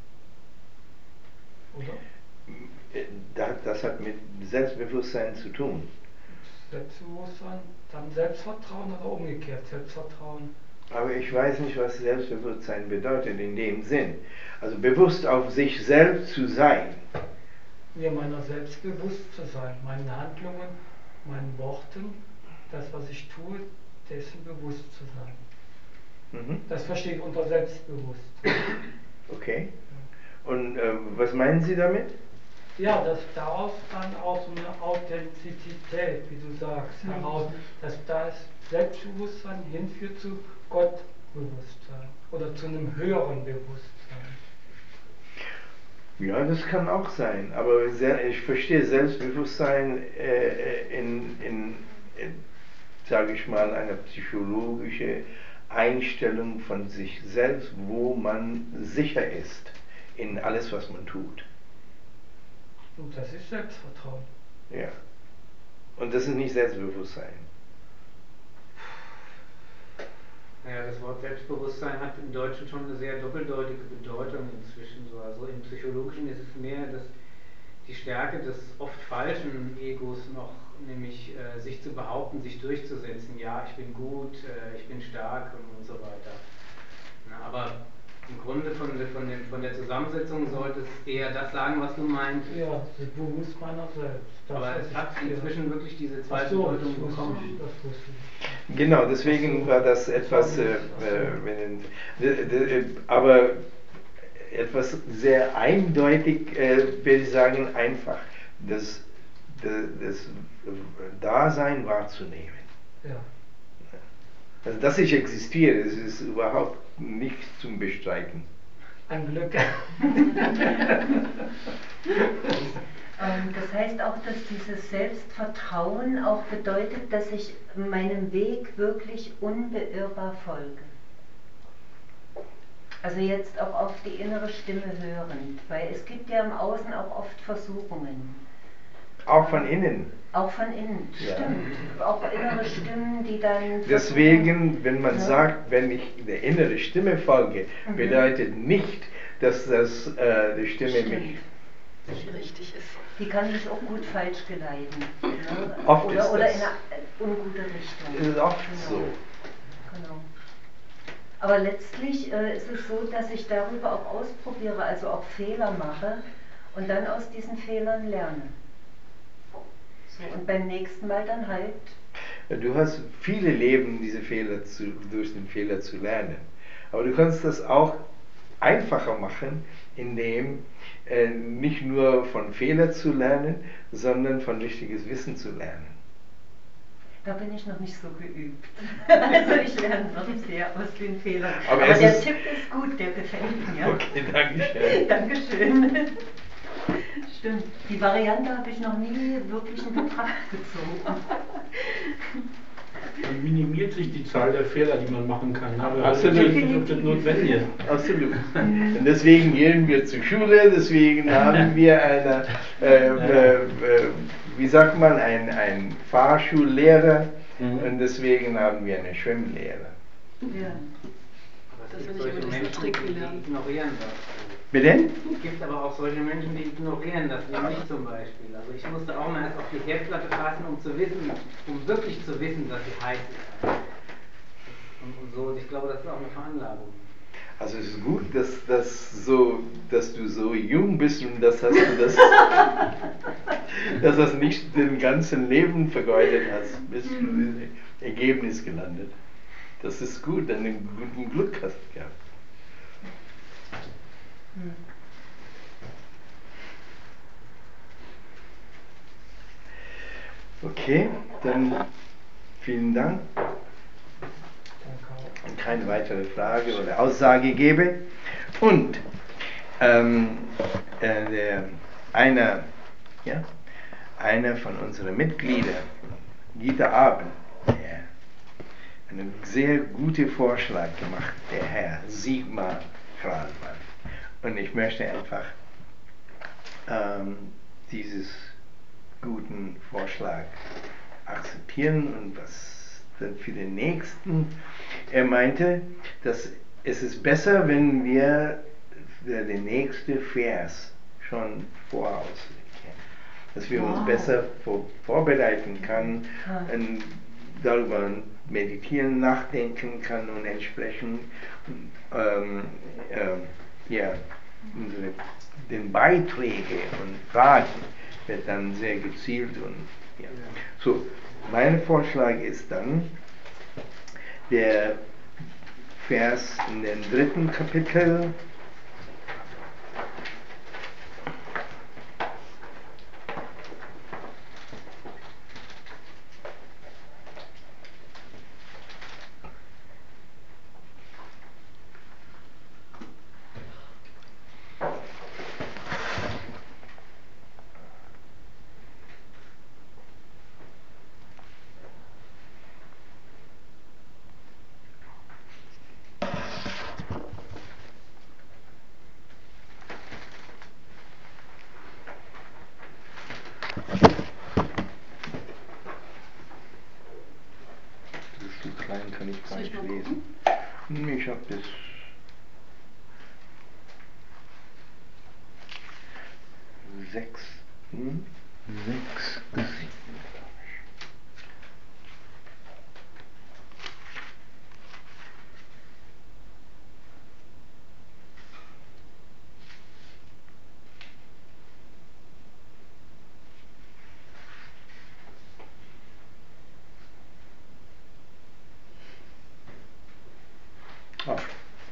Oder? Das hat mit Selbstbewusstsein zu tun. Selbstbewusstsein, dann Selbstvertrauen oder umgekehrt Selbstvertrauen. Aber ich weiß nicht, was Selbstbewusstsein bedeutet in dem Sinn. Also bewusst auf sich selbst zu sein. Mir meiner selbst bewusst zu sein, meinen Handlungen, meinen Worten, das, was ich tue, dessen bewusst zu sein. Mhm. Das verstehe ich unter Selbstbewusstsein. Okay. Und was meinen Sie damit? Ja, dass daraus dann auch so eine Authentizität, wie du sagst, heraus, dass das Selbstbewusstsein hinführt zu Gott Bewusstsein oder zu einem höheren Bewusstsein. Ja, das kann auch sein, aber ich verstehe Selbstbewusstsein sage ich mal, eine psychologische Einstellung von sich selbst, wo man sicher ist in alles, was man tut. Und das ist Selbstvertrauen. Ja. Und das ist nicht Selbstbewusstsein. Naja, das Wort Selbstbewusstsein hat im Deutschen schon eine sehr doppeldeutige Bedeutung inzwischen. So. Also im Psychologischen ist es mehr die Stärke des oft falschen Egos noch, nämlich sich zu behaupten, sich durchzusetzen. Ja, ich bin gut, ich bin stark und so weiter. Na, aber im Grunde von der Zusammensetzung sollte es eher das sagen, was du meinst. Ja, das Bewusstsein meiner selbst. Aber es hat inzwischen wirklich diese zweite Bedeutung bekommen. Das wusste ich. Genau, deswegen war das etwas, aber etwas sehr eindeutig, würde ich sagen, einfach, das Dasein wahrzunehmen. Ja. Also, dass ich existiere, das ist überhaupt nicht zum Bestreiten. Ein Glück. Das heißt auch, dass dieses Selbstvertrauen auch bedeutet, dass ich meinem Weg wirklich unbeirrbar folge. Also jetzt auch auf die innere Stimme hörend, weil es gibt ja im Außen auch oft Versuchungen. Auch von innen. Auch von innen, Ja. stimmt. Auch innere Stimmen, die dann... Deswegen, wenn man Ja. sagt, wenn ich der innere Stimme folge, bedeutet nicht, dass das die Stimme mich... richtig ist. Die kann mich auch gut falsch geleiten. Ne? Oft oder ist oder das. in eine ungute Richtung. Das ist oft Genau. so. Genau. Aber letztlich ist es so, dass ich darüber auch ausprobiere, also auch Fehler mache und dann aus diesen Fehlern lerne. So, und beim nächsten Mal dann halt. Du hast viele Leben, durch den Fehler zu lernen. Aber du kannst das auch einfacher machen, indem nicht nur von Fehlern zu lernen, sondern von richtiges Wissen zu lernen. Da bin ich noch nicht so geübt. Also ich lerne noch sehr aus den Fehlern. Aber der ist Tipp ist gut, der gefällt mir. Okay, danke schön. Dankeschön. Stimmt. Die Variante habe ich noch nie wirklich in Betracht gezogen. Dann minimiert sich die Zahl der Fehler, die man machen kann. Aber Absolut. das ist nicht notwendig. Absolut. Und deswegen gehen wir zur Schule, deswegen haben wir eine, wie sagt man, einen Fahrschullehrer und deswegen haben wir eine Schwimmlehrer. Ja. Aber es Das gibt will ich solche übrigens Menschen, Trick die gelernt. ignorieren das. Bitte? Es gibt aber auch solche Menschen, die ignorieren das, wie mich zum Beispiel. Also ich musste auch mal erst auf die Herdplatte fassen, um wirklich zu wissen, dass sie heiß ist. Und so, ich glaube, das ist auch eine Veranlagung. Also es ist gut, dass du so jung bist und dass das nicht den ganzen Leben vergeudet hast, bis du das Ergebnis gelandet. Das ist gut, dann einen guten Glück hast du gehabt. Okay, dann vielen Dank. Und keine weitere Frage oder Aussage gebe. Und einer von unseren Mitgliedern, Gita Abend, der einen sehr guten Vorschlag gemacht, der Herr Sigmar Kralmann. Und ich möchte einfach dieses guten Vorschlag akzeptieren und was dann für den nächsten. Er meinte, dass es ist besser, wenn wir den nächsten Vers schon voraus kennen, dass wir uns besser vorbereiten können und darüber meditieren, nachdenken kann und entsprechend den Beiträge und Fragen wird dann sehr gezielt und ja. So, mein Vorschlag ist dann der Vers in dem 3. Kapitel. gleich mal lesen. Ich habe das. Sechs. Oh, Quatsch.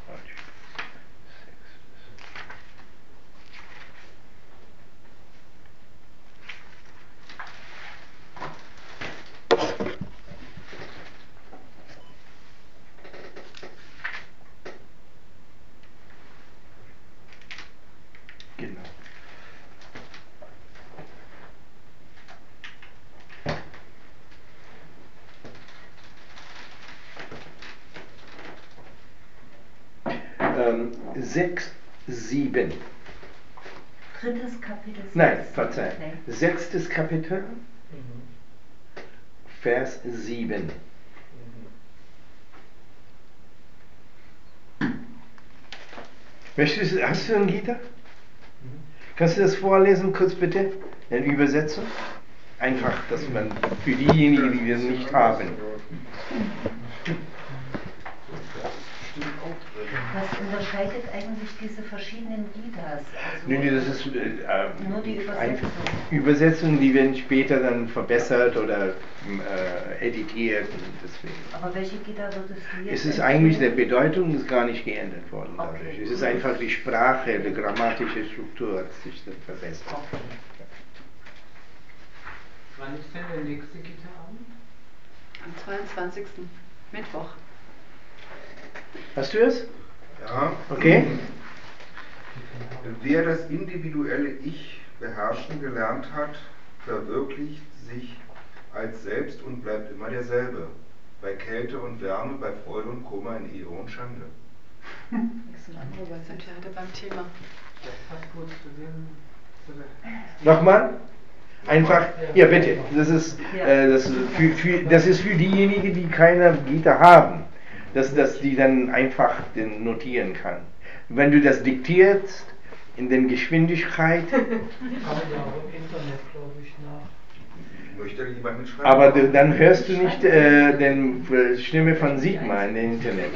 Genau. Sechs, sieben. Drittes Kapitel. Nein, verzeih. Nein. Sechstes Kapitel, Vers 7. Hast du einen Gita? Kannst du das vorlesen, kurz bitte? In Übersetzung? Einfach, dass man für diejenigen, die das nicht haben. Was unterscheidet eigentlich diese verschiedenen Gitas? Also Nee, das ist nur die Übersetzung. Übersetzungen, die werden später dann verbessert oder editiert. Und deswegen. Aber welche Gita wird es hier? Es ist eigentlich, der Bedeutung ist gar nicht geändert worden dadurch. Okay. Es ist einfach die Sprache, die grammatische Struktur hat sich dann verbessert. Okay. Wann ist denn der nächste Gita-Abend? Am 22. Mittwoch. Hast du es? Ja. Okay. Wer das individuelle Ich beherrschen gelernt hat, verwirklicht sich als selbst und bleibt immer derselbe. Bei Kälte und Wärme, bei Freude und Kummer, in Ehre und Schande. Das ist ein anderer, was sind wir heute beim Thema. Das passt gut zu dem. Nochmal? Einfach, ja bitte, das ist, das ist für diejenigen, die keine Gita haben, dass die dann einfach den notieren kann. Wenn du das diktierst, in der Geschwindigkeit, Kann man ja auch im Internet, glaube ich, nach. Möchte da jemand mitschreiben? aber dann hörst du nicht die Stimme von Sigmar im Internet.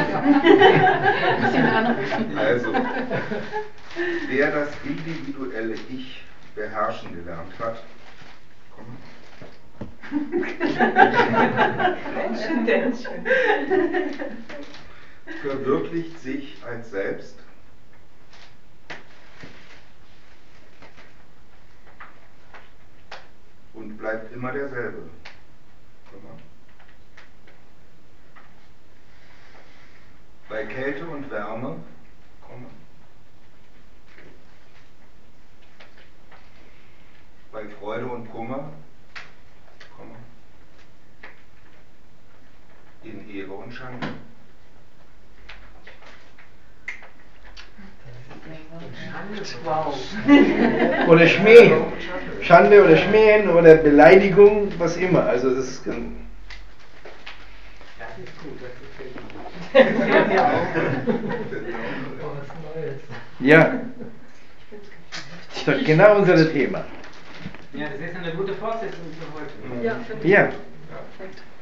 Also, wer das individuelle Ich beherrschen gelernt hat, verwirklicht sich als selbst und bleibt immer derselbe. Bei Kälte und Wärme, bei Freude und Kummer, in Ehre und Schande. Wow. Oder Schmähen. Schande oder Schmähen oder Beleidigung, was immer. Also das ist Das ist gut, das ist sehr gut. Was Neues. ja, ist doch genau unser Thema. Ja, das ist eine gute Fortsetzung für heute. Ja, finde ich. Ja. Perfekt.